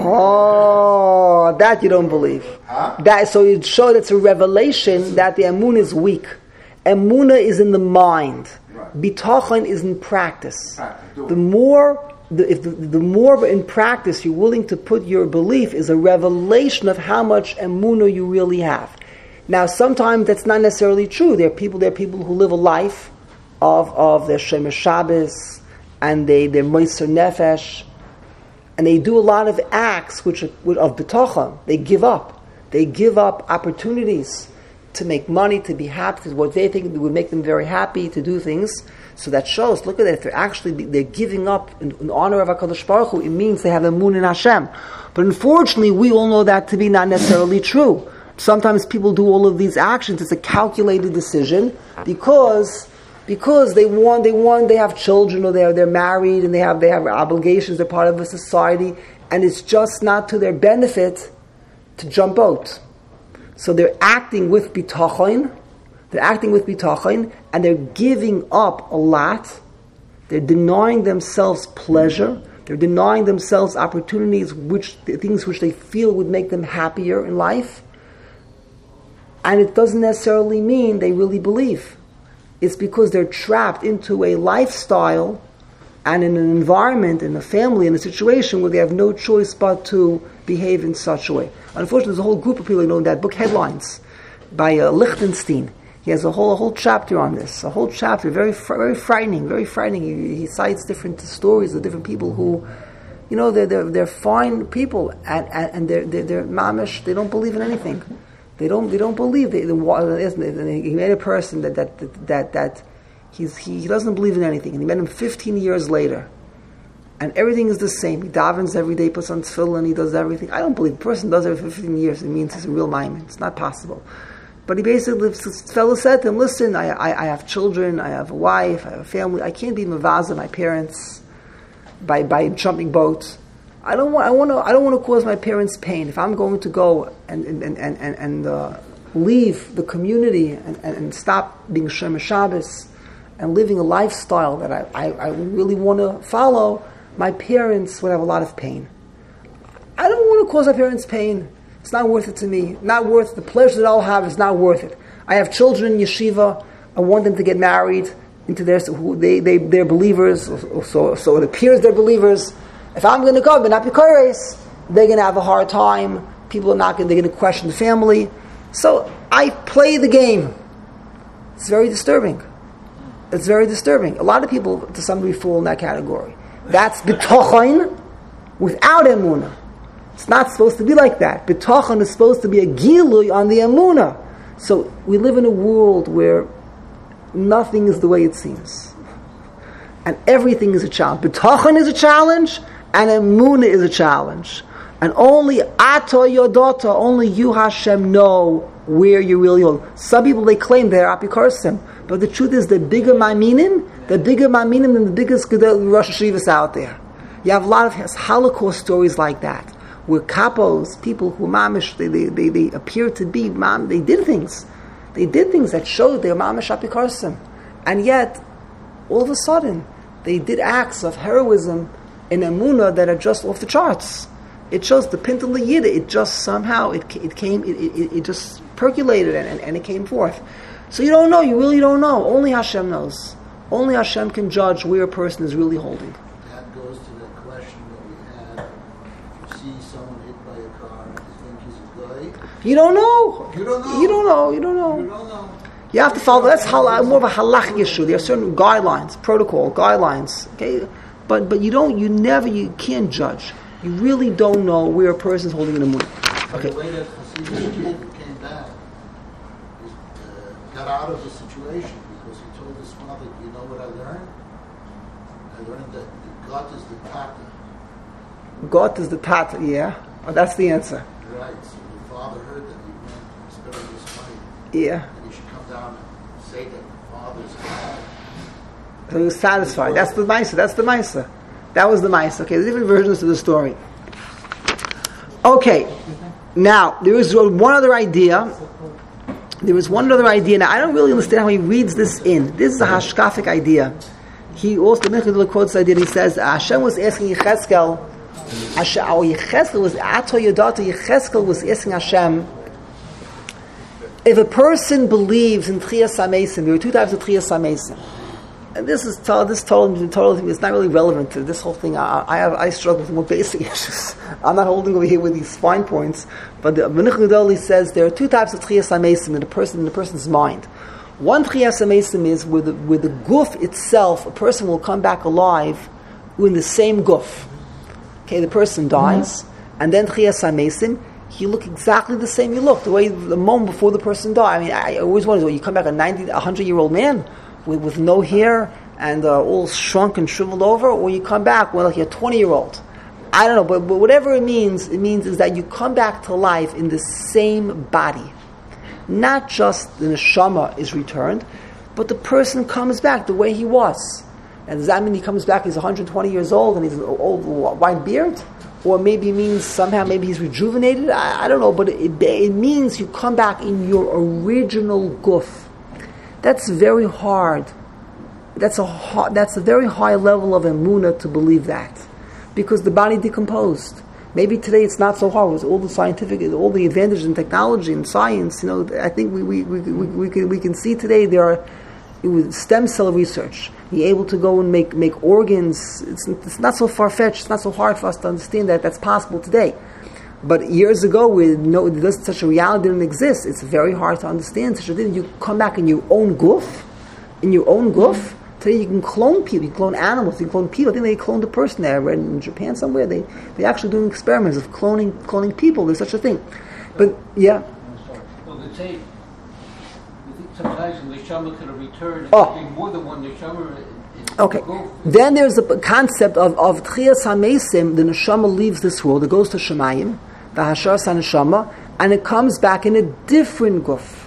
Oh, that you don't believe. Huh? That so it showed it's a revelation that the emunah is weak. Emunah is in the mind. Right. Bitachon is in practice. Practice, do it. The more, the, if the, the more in practice you're willing to put your belief is a revelation of how much emunah you really have. Now, sometimes that's not necessarily true. There are people, there are people who live a life of of their Shemesh Shabbos and they they're Moser Nefesh, and they do a lot of acts which which of bitachon. They give up. They give up opportunities to make money, to be happy, what they think would make them very happy, to do things. So that shows, look at that, if they're actually, they're giving up in, in honor of HaKadosh Baruch Hu, it means they have emunah in Hashem. But unfortunately, we all know that to be not necessarily true. Sometimes people do all of these actions, it's a calculated decision, because because they want, they want, they have children, or they're, they're married, and they have, they have obligations, they're part of a society, and it's just not to their benefit to jump out. So they're acting with bitachon, they're acting with bitachon, and they're giving up a lot. They're denying themselves pleasure. They're denying themselves opportunities, which things which they feel would make them happier in life. And it doesn't necessarily mean they really believe. It's because they're trapped into a lifestyle and in an environment, in a family, in a situation where they have no choice but to behave in such a way. Unfortunately, there's a whole group of people who know that book, Headlines, by uh, Lichtenstein. He has a whole a whole chapter on this, a whole chapter, very fr- very frightening, very frightening. He, he cites different stories of different people who, you know, they're they're, they're fine people, and and, and they're, they're they're mamish. They don't believe in anything. They don't they don't believe. They, they, he made a person that that that that he's he, he doesn't believe in anything, and he met him fifteen years later. And everything is the same. He davens every day, puts on tefillin, he does everything. I don't believe a person does it for fifteen years. It means he's a real maimon. It's not possible. But he basically, this fellow said to him, listen, I, I, I have children, I have a wife, I have a family. I can't be mavaza my parents by by jumping boats. I don't want. I want to. I don't want to cause my parents pain. If I'm going to go and and and and, and uh, leave the community and, and, and stop being Shemesh Shabbos and living a lifestyle that I, I, I really want to follow, my parents would have a lot of pain. I don't want to cause my parents pain. It's not worth it to me. Not worth the pleasure that I'll have. Is not worth it. I have children in yeshiva. I want them to get married into their who they they they're believers. So so it appears they're believers. If I'm going to go, but not Bikoros, they're going to have a hard time. People are not going. They're going to question the family. So I play the game. It's very disturbing. It's very disturbing. A lot of people, to some degree, fall in that category. That's bitachon without emunah. It's not supposed to be like that. Bitachon is supposed to be a gilui on the emunah. So we live in a world where nothing is the way it seems, and everything is a challenge. Bitachon is a challenge, and emunah is a challenge. And only Ato Yodota, only you Hashem know where you really hold. Some people, they claim they're Apikorsim, but the truth is the bigger Ma'aminim, the bigger Ma'aminim than the biggest Rosh Hashivas out there. You have a lot of Holocaust stories like that, where kapos, people who mamish, they, they, they, they appear to be, mam, they did things. They did things that showed they were mamish Apikorsim. And yet, all of a sudden, they did acts of heroism in emunah that are just off the charts. It shows the Pintel Yiddah. It just somehow it it came. It it, it just percolated and, and, and it came forth. So you don't know. You really don't know. Only Hashem knows. Only Hashem can judge where a person is really holding. That goes to the question that we had. If you see someone hit by a car, you think he's a guy. You don't know. You don't know. You don't know. You don't know. You don't know. You have to follow. That's hal- more of a halachic issue. There are certain guidelines, protocol guidelines. Okay, but but you don't. You never. You can't judge. You really don't know where a person is holding an emunah. Okay. The way that Hasidic kid came back, he uh, got out of the situation because he told his mother, "You know what I learned? I learned that God is the Tata." God is the Tata. Yeah, oh, that's the answer. Right. So the father heard that he went spending his money. Yeah. And he should come down and say that the father is God. So he was satisfied. That's the Maisa. That's the Maisa. That was the Maisa. Okay, there's different versions of the story. Okay, now there is one other idea. There is one other idea. Now I don't really understand how he reads this in. This is a hashkafic idea. He also the Mechadil quotes the idea. And he says Hashem was asking Yechezkel. Hashem, or Yechezkel was Ato Yodato. Yechezkel was asking Hashem, if a person believes in Tchiyas HaMeisim, there are two types of Tchiyas HaMeisim. And this is total, this total, total, it's not really relevant to this whole thing. I, I have, I struggle with more basic issues. I'm not holding over here with these fine points. But the Menuch Gedoli says there are two types of Tchiyas HaMeisim in the person, in the person's mind. One Tchiyas HaMeisim is where the, where the guf itself, a person will come back alive in the same guf. Okay, the person dies, mm-hmm. and then Tchiyas HaMeisim, you look exactly the same you look, the way the moment before the person died. I mean, I always wonder, well, you come back a ninety, a hundred-year-old man with, with no hair and uh, all shrunk and shriveled over, or you come back well, like you're a twenty-year-old. I don't know, but, but whatever it means, it means is that you come back to life in the same body. Not just the neshama is returned, but the person comes back the way he was. And does that mean he comes back, he's one hundred twenty years old and he's an old white beard? Or maybe it means somehow maybe he's rejuvenated? I, I don't know, but it, it means you come back in your original guf. That's very hard. That's a hard, that's a very high level of emunah to believe that. Because the body decomposed. Maybe today it's not so hard with all the scientific, all the advantages in technology and science. You know, I think we we we we, we, can, we can see today there are with stem cell research. You're able to go and make, make organs. It's, it's not so far-fetched. It's not so hard for us to understand that that's possible today. But years ago, when no, such a reality didn't exist, it's very hard to understand such a thing. You come back in your own goof, in your own goof. Today you can clone people, you can clone animals, you can clone people. I think they cloned a person there. I read in Japan somewhere. They, they're actually doing experiments of cloning cloning people. There's such a thing. But, yeah. Well, they say, sometimes the neshama could have returned, oh. and more than one neshama. Okay. Then there's a concept of of Tchiyas HaMeisim. The neshama leaves this world. It goes to Shemayim, the Hashar Neshama, and it comes back in a different guf.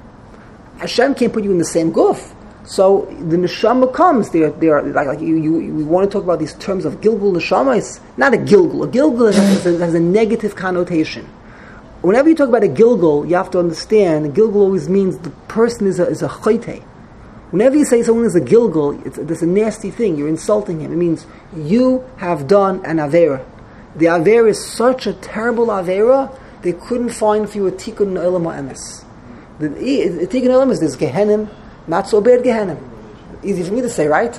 Hashem can't put you in the same guf. So the neshama comes. They are, they are like, like you, you. We want to talk about these terms of Gilgul neshama. It's not a Gilgul. A Gilgul has a, has a negative connotation. Whenever you talk about a Gilgul, you have to understand, a Gilgul always means the person is a, is a chayte. Whenever you say someone is a Gilgul, it's, it's a nasty thing. You're insulting him. It means you have done an Avera. The Avera is such a terrible Avera, they couldn't find for you a Tikkun Olam HaEmes. The, the Tikkun Olam is this Gehenim, not so bad Gehenim. Easy for me to say, right?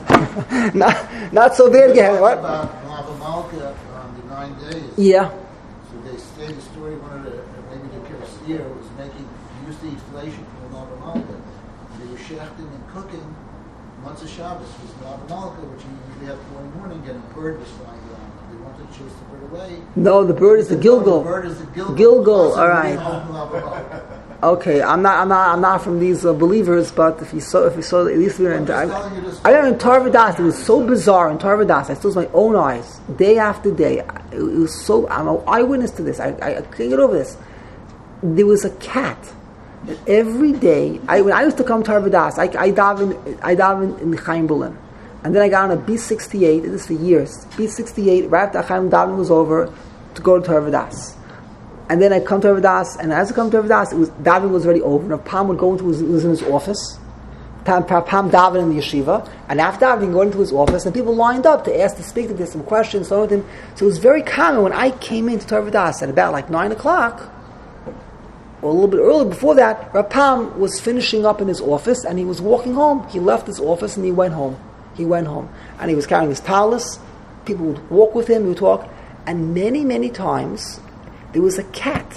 not, not so bad Gehenim. What? About Malva Malka on the nine days. Yeah. So they say the story, one of the, maybe the Kirsier was making, used to eat inflation from Malva Malka. They were shechting and cooking Matzah Shabbos was Malva Malka, which you usually have for one morning, and a bird was flying around. They wanted to chase the bird away. No, the bird is the Gilgul. The bird is the Gilgul. Gilgul, all right. Okay, I'm not, I'm not, I'm not from these uh, believers, but if you saw, if you saw, at least we were in. I, I got in Tarvadas. It was so bizarre in Tarvadas. I saw with my own eyes, day after day. It, it was so. I'm an eyewitness to this. I, I, I can't get over this. There was a cat. And every day, I, when I used to come to Tarvadas, I, I daven, I daven in Chaim Bulim, and then I got on a B sixty-eight. This is for years. B sixty-eight. Right after Chaim daven was over, to go to Tarvadas. And then I come to Tarvadas, and as I come to Tarvadas, it was daven was already over. And Pam would go into his, was in his office. Pam, Pam daven in the yeshiva, and after daven, he'd go into his office, and people lined up to ask to speak to him, some questions, so with him. So it was very common when I came into Tarvadas at about like nine o'clock, or a little bit earlier before that. Rapam was finishing up in his office, and he was walking home. He left his office and he went home. He went home, and he was carrying his talus. People would walk with him, he would talk, and many, many times. There was a cat,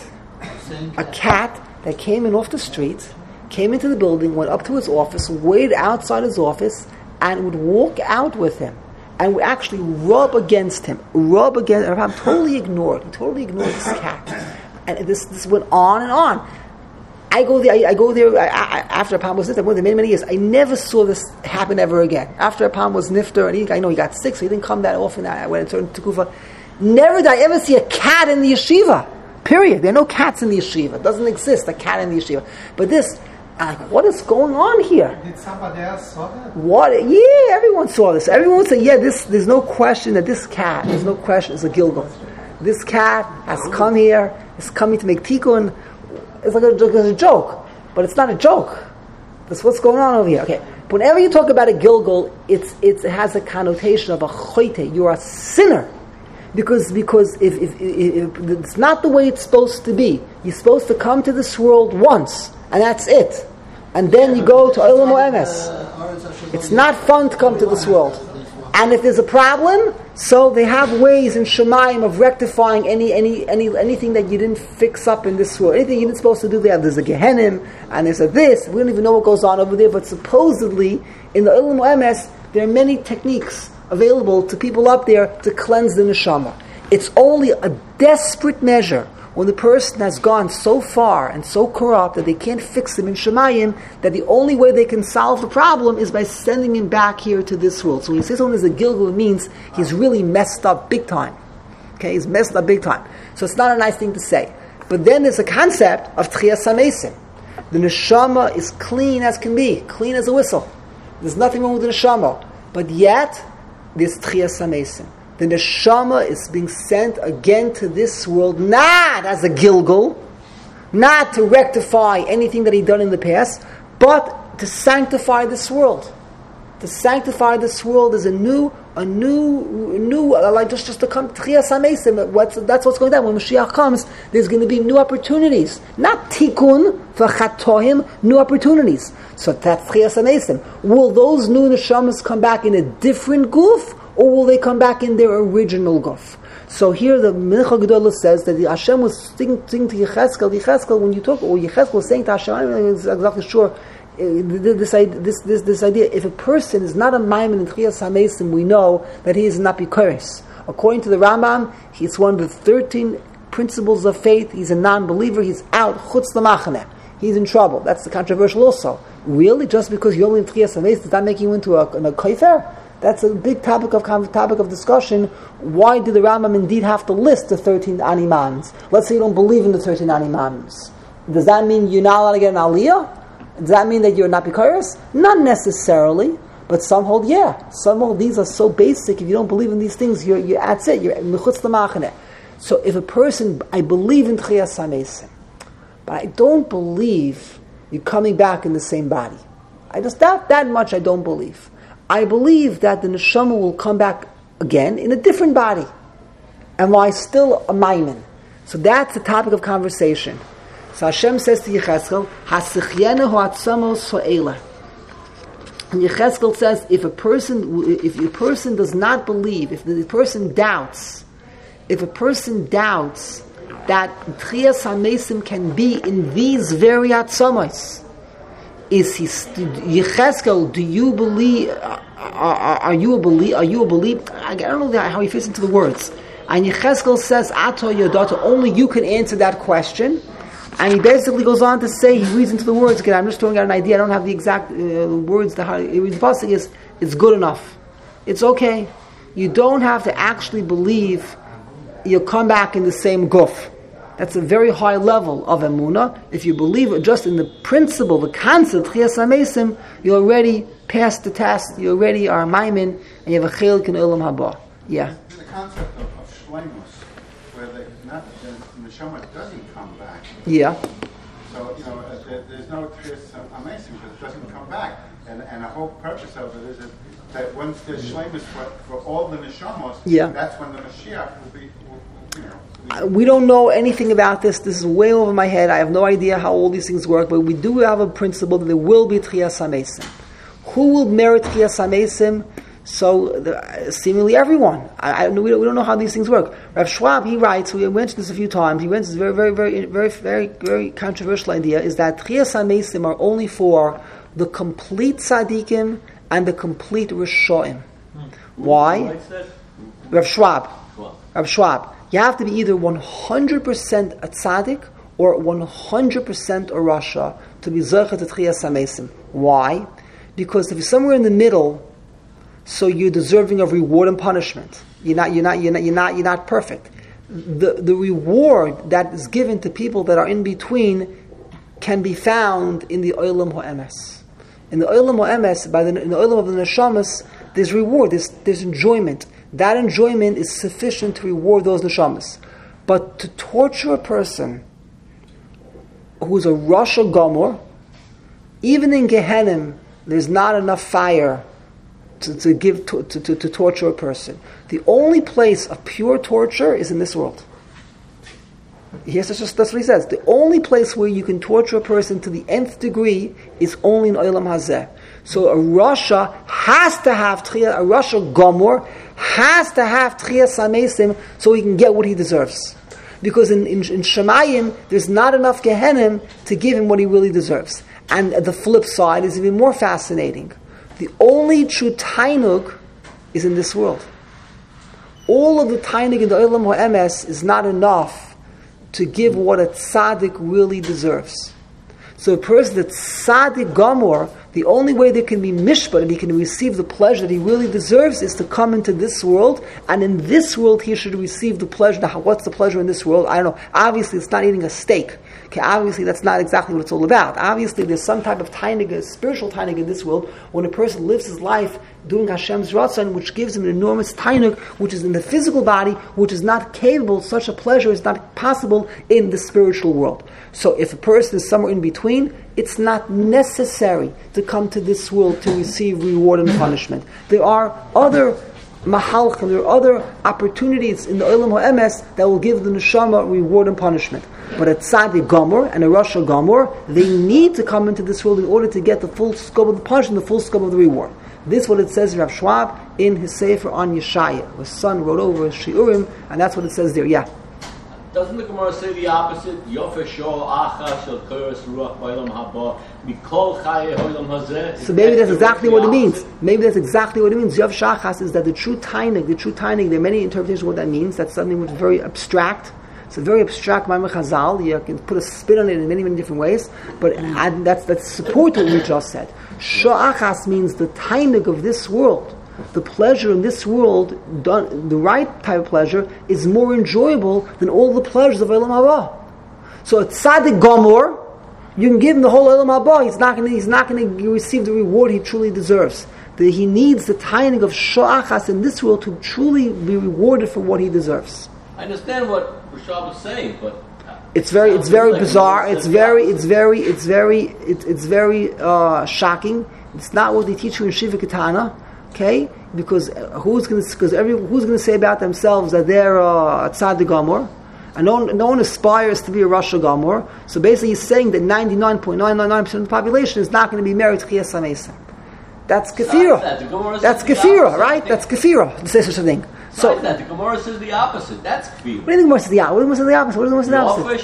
a cat that came in off the street, came into the building, went up to his office, waited outside his office, and would walk out with him, and would actually rub against him, rub against him. I'm totally ignored. He totally ignored this cat, and this this went on and on. I go there. I, I go there I, I, after Apam was nifter. I went there many many years. I never saw this happen ever again. After Apam was nifter, and he, I know he got sick, so he didn't come that often. I went and turned to Kufa. Never did I ever see a cat in the yeshiva. Period. There are no cats in the yeshiva. It doesn't exist, a cat in the yeshiva. But this, I'm like, what is going on here? Did somebody else saw that? What? Yeah, everyone saw this. Everyone said, yeah, this. There's no question that this cat, there's no question, is a Gilgul. This cat has come here, is coming to make tikkun. It's like a, it's a joke, but it's not a joke. That's what's going on over here. Okay, whenever you talk about a Gilgul, it's, it's, it has a connotation of a choite. You're a sinner. Because because if, if, if, if it's not the way it's supposed to be. You're supposed to come to this world once, and that's it. And then you go to Olam Ha'emes. It's not fun to come to this world. And if there's a problem, so they have ways in Shemayim of rectifying any any any anything that you didn't fix up in this world. Anything you didn't supposed to do there. There's a Gehenim, and there's a this. We don't even know what goes on over there, but supposedly in the Olam Ha'emes, there are many techniques available to people up there to cleanse the neshama. It's only a desperate measure when the person has gone so far and so corrupt that they can't fix him in Shemayim, that the only way they can solve the problem is by sending him back here to this world. So when you say someone is a Gilgul, it means he's really messed up big time. Okay, he's messed up big time. So it's not a nice thing to say. But then there's a concept of Tchias HaMesim. The neshama is clean as can be, clean as a whistle. There's nothing wrong with the neshama. But yet, this Tchias HaMesim. The neshama is being sent again to this world, not as a Gilgul, not to rectify anything that he done in the past, but to sanctify this world. To sanctify this world is a new, a new, new, like just just to come Tchias HaMesim. What's that's what's going down when Mashiach comes. There's going to be new opportunities, not tikkun for chatohim, new opportunities. So that's Tchias HaMesim. Will those new neshamas come back in a different goof, or will they come back in their original guf? So here the Mincha Gedolah says that the Hashem was singing, singing to Yecheskel. Yecheskel, when you talk, or Yecheskel was saying to Hashem, I'm not exactly sure, uh, this, this, this, this idea, if a person is not a Maimon in Tchias HaMesim, we know that he is not Bikoris. According to the Rambam, he's one of the thirteen principles of faith. He's a non-believer. He's out. Chutz l'machaneh. He's in trouble. That's the controversial also. Really? Just because you're only in Tchias HaMesim, does that make you into a, a kofer? That's a big topic of topic of discussion. Why did the Rambam indeed have to list the thirteen animans? Let's say you don't believe in the thirteen animans. Does that mean you're not allowed to get an aliyah? Does that mean that you're not bikaris? Not necessarily, but some hold yeah. Some hold these are so basic. If you don't believe in these things, you're you're that's it. You're mechutz l'machaneh. So if a person, I believe in Tchias HaMesim, but I don't believe you're coming back in the same body. I just that that much I don't believe. I believe that the neshama will come back again in a different body. And why still a maimon? So that's the topic of conversation. So Hashem says to Yecheskel, Hasichyena ho'atzamos ho'ela. And Yecheskel says, if a person, if a person does not believe, if the person doubts, if a person doubts that Tchias HaMesim can be in these very atzamos, is he Yecheskel? Do you believe? Are, are, are you a believe? Are you a believe? I don't know how he fits into the words. And Yecheskel says, "Ato Yodato." Only you can answer that question. And he basically goes on to say, he reads into the words again. I'm just throwing out an idea. I don't have the exact uh, words. The the pasuk is, it's good enough. It's okay. You don't have to actually believe you'll come back in the same guf. That's a very high level of emunah. If you believe just in the principle, the concept, Tchias HaMesim, you already passed the test. You already are a maimin, and you have a chelik in olam haba. Yeah. The concept of, of shleimus, where the, not, the neshama doesn't come back. Yeah. So you know, uh, there, there's no Tchias HaMesim because it doesn't come back, and and the whole purpose of it is that, that once there's shleimus for, for all the neshamos, yeah. that's when the Mashiach will be, will, will, you know. We don't know anything about this. This is way over my head. I have no idea how all these things work, but we do have a principle that there will be Tchias HaMesim. Who will merit Tchias HaMesim? So, the, seemingly everyone. I, I, we, don't, we don't know how these things work. Rav Schwab, he writes, we mentioned this a few times, he mentions this very, very, very, very, very, very controversial idea, is that Tchias HaMesim are only for the complete tzaddikim and the complete rishoim. Hmm. Why? Rav Schwab. Rav Schwab. You have to be either one hundred percent a tzaddik or one hundred percent a rasha to be zocheh to Tchias HaMesim. Why? Because if you're somewhere in the middle, so you're deserving of reward and punishment. You're not, you're not, you're not, you're not, you're not perfect. The the reward that is given to people that are in between can be found in the olam ha'emes. In the olam ha'emes, by the in the olam of the neshamas, there's reward, there's there's enjoyment. That enjoyment is sufficient to reward those neshamas. But to torture a person who's a Rasha Gomor, even in Gehenim, there's not enough fire to, to give to, to, to, to torture a person. The only place of pure torture is in this world. Yes, that's, just, that's what he says. The only place where you can torture a person to the nth degree is only in Olam Hazeh. So a Rasha has to have Tchiyah, a Rasha Gomor has to have Tchiyah Samesim so he can get what he deserves. Because in, in, in Shemayim, there's not enough Gehenim to give him what he really deserves. And the flip side is even more fascinating. The only true Tainug is in this world. All of the Tainug in the Olam HaEmes is not enough to give what a tzaddik really deserves. So a person that's tzaddik Gomor, the only way there can be mishpat and he can receive the pleasure that he really deserves is to come into this world, and in this world he should receive the pleasure. Now, what's the pleasure in this world? I don't know. Obviously, it's not eating a steak. Okay, obviously, that's not exactly what it's all about. Obviously, there's some type of tainig, a spiritual tainig in this world, when a person lives his life doing Hashem's Ratzon, which gives him an enormous tainig, which is in the physical body, which is not capable, such a pleasure is not possible in the spiritual world. So if a person is somewhere in between, it's not necessary to come to this world to receive reward and punishment. There are other mahalchim, there are other opportunities in the Olam HaEmes that will give the neshama reward and punishment. But a tzaddik Gomor and a Rasha Gomor, they need to come into this world in order to get the full scope of the punishment, the full scope of the reward. This is what it says in Rav Schwab in his Sefer on Yeshaya. His son wrote over his Shiurim, and that's what it says there. Yeah. Doesn't the Gemara say the opposite? Yofer shor acha shel koros ruach b'olam haba mikol chaye olam hazeh. So maybe that's exactly what it means. Maybe that's exactly what it means. Yav shachas is that the true tainig, the true tainig. There are many interpretations of what that means. That's something which is very abstract. It's a very abstract Maimon Chazal. You can put a spin on it in many, many different ways. But add, that's that's support what we just said. Sha'achas means the tainig of this world. The pleasure in this world, done, the right type of pleasure, is more enjoyable than all the pleasures of Olam Haba. So a tzaddik Gomor, you can give him the whole Olam Haba. He's not going to. He's not going to receive the reward he truly deserves. The, he needs the tainig of sha'achas in this world to truly be rewarded for what he deserves. I understand what Rashab is saying, but it's very, it's very bizarre. It's very, it's very, it's very, it's it's very uh, shocking. It's not what they teach you in Shiva Ketana. Okay, because who's going to because every who's going to say about themselves that they're uh, a tzaddik Gomor, and no one, no one aspires to be a Rasha Gomor. So basically, he's saying that ninety-nine point nine nine nine percent of the population is not going to be married to Chiyas HaMesim. That's kefira. That. That's kefira, right? That's kefira to say such a thing. So that the Gemara says the opposite. That's kefira. What do you think the Gemara says the opposite? What do you think the opposite? What do you think the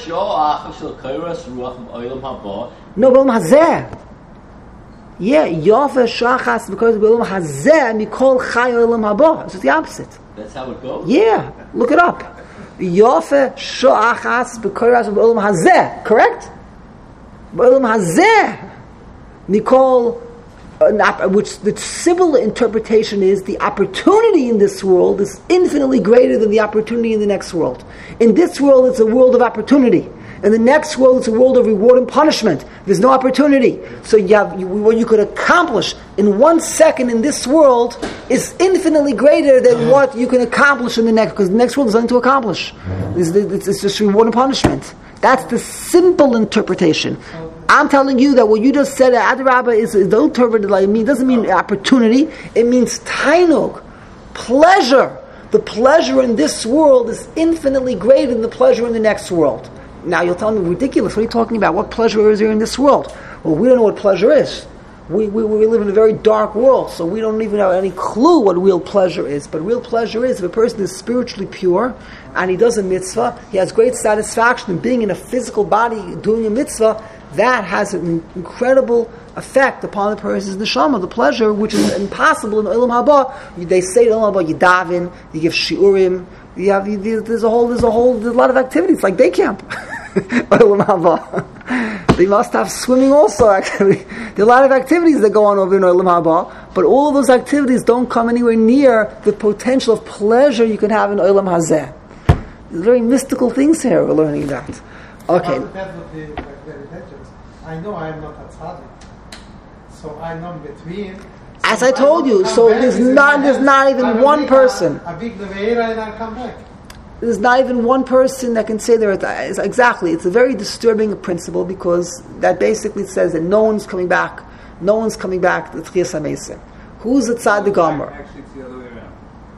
opposite? No, but Olam Hazeh. Yeah, Yofer Shachas because of Olam Hazeh Mikol Chay Olam Haba. It's the opposite. That's how it goes? Yeah, look it up. Yofer Shachas because of Olam Hazeh. Correct? Olam Hazeh Mikol, which the civil interpretation is the opportunity in this world is infinitely greater than the opportunity in the next world. In this world, it's a world of opportunity. In the next world, it's a world of reward and punishment. There's no opportunity. So you have, you, what you could accomplish in one second in this world is infinitely greater than what you can accomplish in the next, because the next world is nothing to accomplish. It's, it's, it's just reward and punishment. That's the simple interpretation. I'm telling you that what you just said, Adarabba, is, is don't interpret it like me. It doesn't mean opportunity. It means tainug, pleasure. The pleasure in this world is infinitely greater than the pleasure in the next world. Now you'll tell me, ridiculous, what are you talking about? What pleasure is there in this world? Well, we don't know what pleasure is. We, we, we live in a very dark world, so we don't even have any clue what real pleasure is. But real pleasure is if a person is spiritually pure and he does a mitzvah, he has great satisfaction in being in a physical body doing a mitzvah. That has an incredible effect upon the person's neshama, the pleasure, which is impossible in Olam Haba. They say in Olam Haba, you daven, you give shiurim, you have, you, there's a whole, there's a whole, there's a lot of activities, like day camp. Olam Haba. They must have swimming also, actually. There are a lot of activities that go on over in Olam Haba, but all of those activities don't come anywhere near the potential of pleasure you can have in Olam Hazeh. There's very mystical things here we're learning that. Okay. I know I am not a tzaddik, so I know between. As I told you, so there's not, there's not even one person. A big leveira and I come back. there's not even one person that can say there. It's, exactly, it's a very disturbing principle because that basically says that no one's coming back. No one's coming back to Tchias HaMesim. Who's the Tzaddik Gomer? Actually, it's the other way around.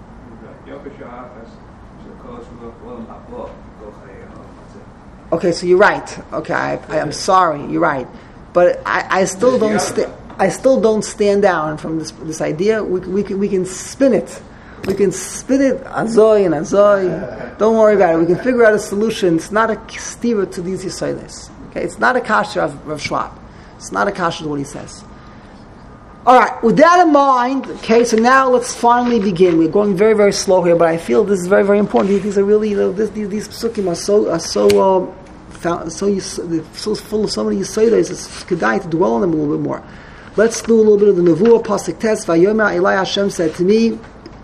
Okay, so you're right. Okay, I, I, I'm sorry. You're right, but I, I still don't. Sta- I still don't stand down from this this idea. We we can, we can spin it. We can spin it azoy and azoy. Don't worry about it. We can figure out a solution. It's not a stira to these yisodes. Okay, it's not a kasha of, of Schwab. It's not a kasha to what he says. All right. With that in mind, okay. So now let's finally begin. We're going very very slow here, but I feel this is very very important. These are really you know, this, these these psukim are so are so. Um, So, so full of so many yisodos, it's kedai to dwell on them a little bit more. Let's do a little bit of the nevuah pasuk tes. Vayomer Eli Hashem said to me,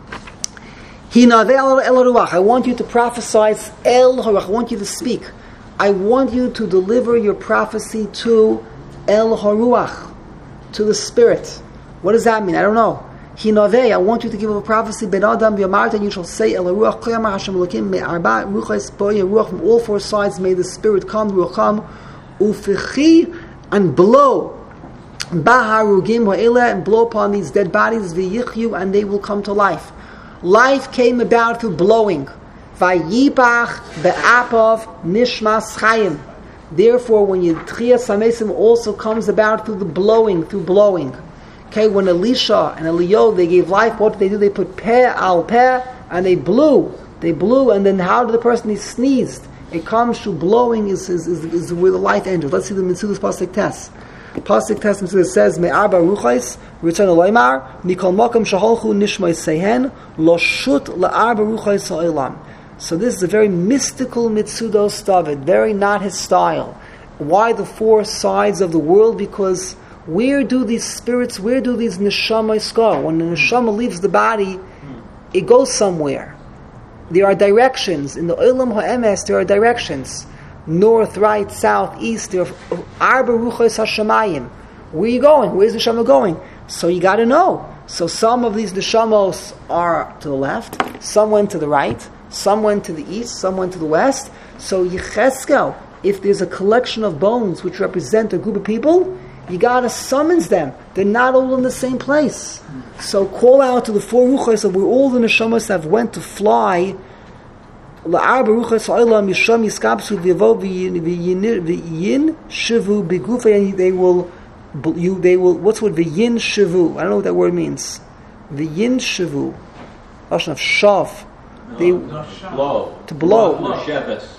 Hinaveh el haruach. I want you to prophesy el haruach. I want you to speak. I want you to deliver your prophecy to el haruach, to the spirit. What does that mean? I don't know. Hinaveh, I want you to give a prophecy. Ben Adam v'yamarta, and you shall say el haruach koyamar Hashem Elokim me'arba ruchos boya ruach, from all four sides may the spirit come, ruach come, ufichi, and blow baharugim ha'ileh, and blow upon these dead bodies v'yichyu, and they will come to life. Life came about through blowing. Vayibach be'apav nishmas chayim. Therefore, when you Tchias HaMesim also comes about through the blowing, through blowing. Okay, when Elisha and Eliyahu, they gave life, what did they do? They put peh al peh, and they blew. They blew, and then how did the person, he sneezed? It comes to blowing is, is, is, is where the life enters. Let's see the Mitzvah's Pasuk Tes. Pasuk Tes Mitzvah says, Me'arba ruchais, return aloymar, mikol mokum shaholchu nishmai sehen, lo shut la'arba ruchais ha'olam. So this is a very mystical Mitzudos David, very not his style. Why the four sides of the world? Because where do these spirits, where do these neshamas go? When the neshama leaves the body, it goes somewhere. There are directions. In the Olam HaEmes, there are directions. North, right, south, east. There are Arba Ruchos HaShamayim. Where are you going? Where's the neshama going? So you got to know. So some of these neshamos are to the left, some went to the right, some went to the east, some went to the west. So Yecheskel, if there's a collection of bones which represent a group of people, you gotta summons them. They're not all in the same place. So call out to the four ruchos of where all the neshamas have went to fly. La'arba ruchos ha'olam yisham yiskabsu v'yavo v'yin shivu b'gufei. They will, you. They will. What's what v'yin shivu? I don't know what that word means. V'yin shivu. Lashon of shav. They blow. To blow. No sheves.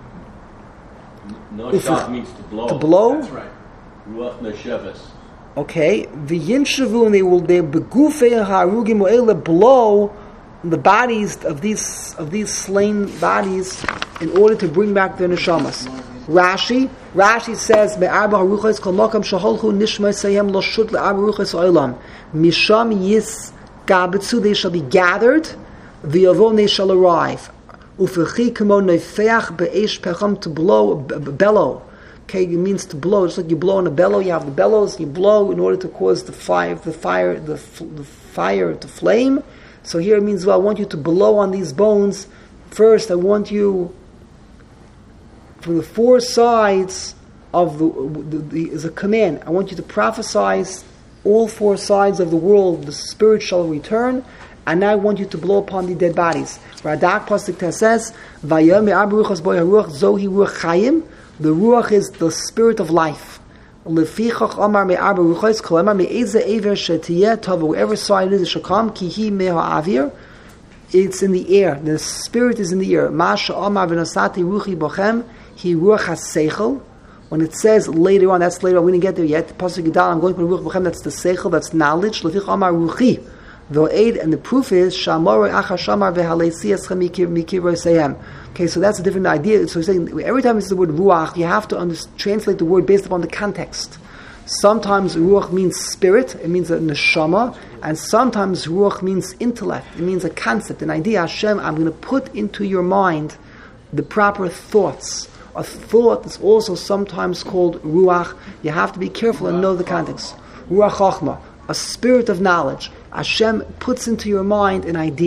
No shav means to blow. To blow. That's right. Ruach nesheves. Okay, v'yinshavu, and they will they begufei harugim o'ele blow the bodies of these of these slain bodies in order to bring back their neshamas. Rashi, Rashi says me'arba haruchos kol makam shaholchu nishmai sayem lo shut le'arba haruchos olam misham yis gabetzu, they shall be gathered, v'yavon they shall arrive. U'fechi kamo nefeach be'esh pecham, to blow, bellow. Okay, it means to blow. Just like you blow in a bellow, you have the bellows, you blow in order to cause the fire, the fire, the, the fire to flame. So here it means, well, I want you to blow on these bones. First, I want you, from the four sides of the, the, the is a command. I want you to prophesy all four sides of the world. The spirit shall return, and now I want you to blow upon the dead bodies. Radak Pasuk Tes says, "Vayom me'arba ruchos bo haruach zohi ruach chayim." The ruach is the spirit of life. Lefichach amar me'arba ruchos kolamar me'eze aver shetiyeh tov, wherever side it is, it shall come. Kihi me'ha'avir. It's in the air. The spirit is in the air. Masha amar v'nosati ruchi bochem hi ruach haseichel. When it says later on, that's later on. We didn't get there yet. Pasuk Gidal, I'm going to put ruach bochem. That's the seichel. That's knowledge. Lefichach amar ruchi. The aid, and the proof is shamor acha shamar v'halesias mikiroi sehem. Okay, so that's a different idea. So he's saying every time it's the word ruach, you have to under- translate the word based upon the context. Sometimes ruach means spirit, it means a neshama, and sometimes ruach means intellect. It means a concept, an idea. Hashem, I'm going to put into your mind the proper thoughts. A thought is also sometimes called ruach. You have to be careful and know the context. Ruach chachma, a spirit of knowledge. Hashem puts into your mind an idea.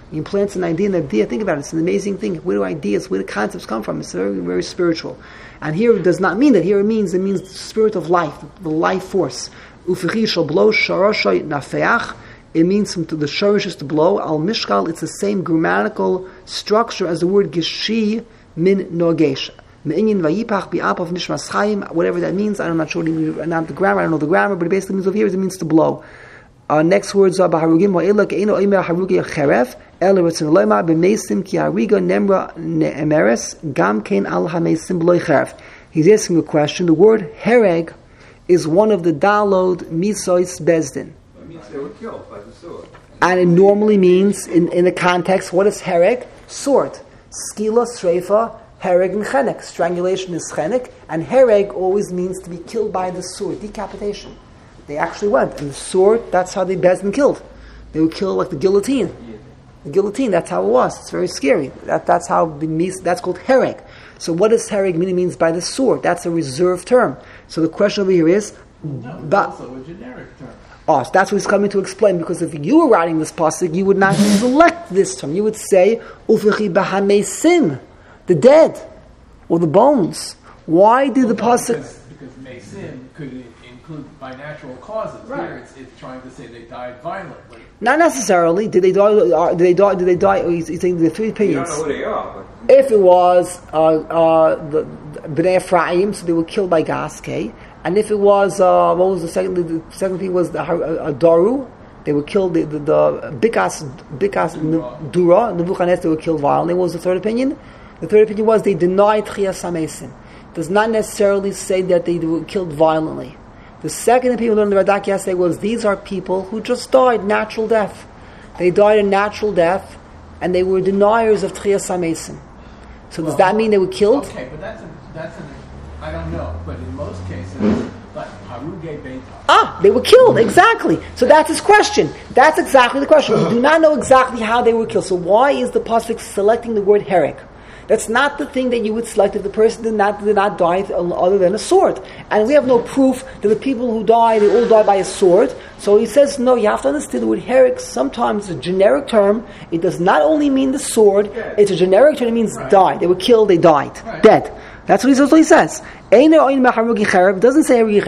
He implants an idea, and the idea, think about it, it's an amazing thing. Where do ideas, where do concepts come from? It's very, very spiritual. And here it does not mean that. Here it means, it means the spirit of life, the life force. Ufichi shall blow, sharashay nafeach. It means from to the shorish is to blow. Al mishkal, it's the same grammatical structure as the word gishi min nogesh. Me'inyin vayipach bi'apav nishmas chayim, whatever that means. I'm not sure not the grammar, I don't know the grammar, but it basically means over here, it means to blow. Our next words are Baharugim Wa'ila Ke'ino Omer Harugi Cheref Ela Ritzon Loima B'Mesim Ki Hariga Nemra Ne'emeres Gam Kein Al HaMesim B'Loi Cheref. He's asking a question. The word Hereg is one of the Dalod Misois Bezdin. It means they were killed by the sword. And it normally means, in, in the context, what is Hereg? Sword. Skila, Sreifa, Hereg and Chenek. Strangulation is Chenek, and Hereg always means to be killed by the sword, decapitation. They actually went, and the sword, that's how they Bezdin killed. They would kill like the guillotine. The guillotine, that's how it was. It's very scary. That, that's how the mis, that's called Hereg. So what does Hereg mean? It means by the sword. That's a reserved term. So the question over here is, No, it's ba- also a generic term. Oh, so that's what he's coming to explain, because if you were writing this pasuk, you would not select this term. You would say, Ufichi bahamesim, the dead, or the bones. Why did the pasuk... Because, because Mesim could include by natural causes. Right. Here it's, it's trying to say they died violently. Not necessarily. Did they die? Uh, did they die? Did they die? He's, he's saying the three You opinions. don't know who they are, but If it was uh, uh, the, the Bnei Ephraim, so they were killed by Gaske, and if it was uh, what was the second? The, the second thing was the uh, Daru. They were killed. The, the, the Bikas Bikas Dura Nebuchadnezzar. They were killed violently. What was the third opinion? The third opinion was they denied Chiyas HaMesim. Does not necessarily say that they were killed violently. The second opinion we learned in the Radak yesterday was these are people who just died natural death. They died a natural death, and they were deniers of Tchiyas HaMesim. So does Well, that mean they were killed? Okay, but that's a, that's an, I don't know, but in most cases, like Haruge Beita. Ah, they were killed, exactly. So that's his question. That's exactly the question. We do not know exactly how they were killed. So why is the pasuk selecting the word Herek? That's not the thing that you would select if the person did not did not die other than a sword. And we have no proof that the people who die, they all die by a sword. So he says, no, you have to understand the word Herek sometimes is a generic term. It does not only mean the sword, it's a generic term, it means Right. die. They were killed, they died. Right. Dead. That's what he says. What he says. It doesn't say Harugi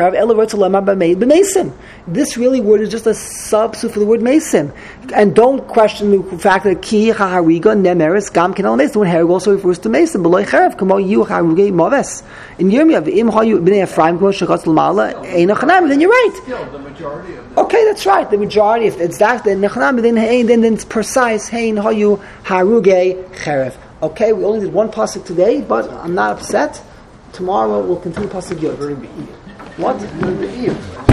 Chereb. This really word is just a substitute for the word Mesim. And don't question the fact that Ki Hariga Nemeris Gam Kenal Mesim. The word Hereg also refers to Mesim. Beloy Chereb Kamo Yu Harugi Maves. In Yirmiyah, Im Hayu Bnei Ephraim Kamo Shechatz L'Mala Ein Achanam. Then you're right. Still, the majority of the Okay, that's right. The majority, if it's that, then Nechanam, then Hein, then then it's precise. Hein Hayu Harugi Chereb. Okay, we only did one pasuk today, but I'm not upset. Tomorrow we'll continue pasuk Yod. What?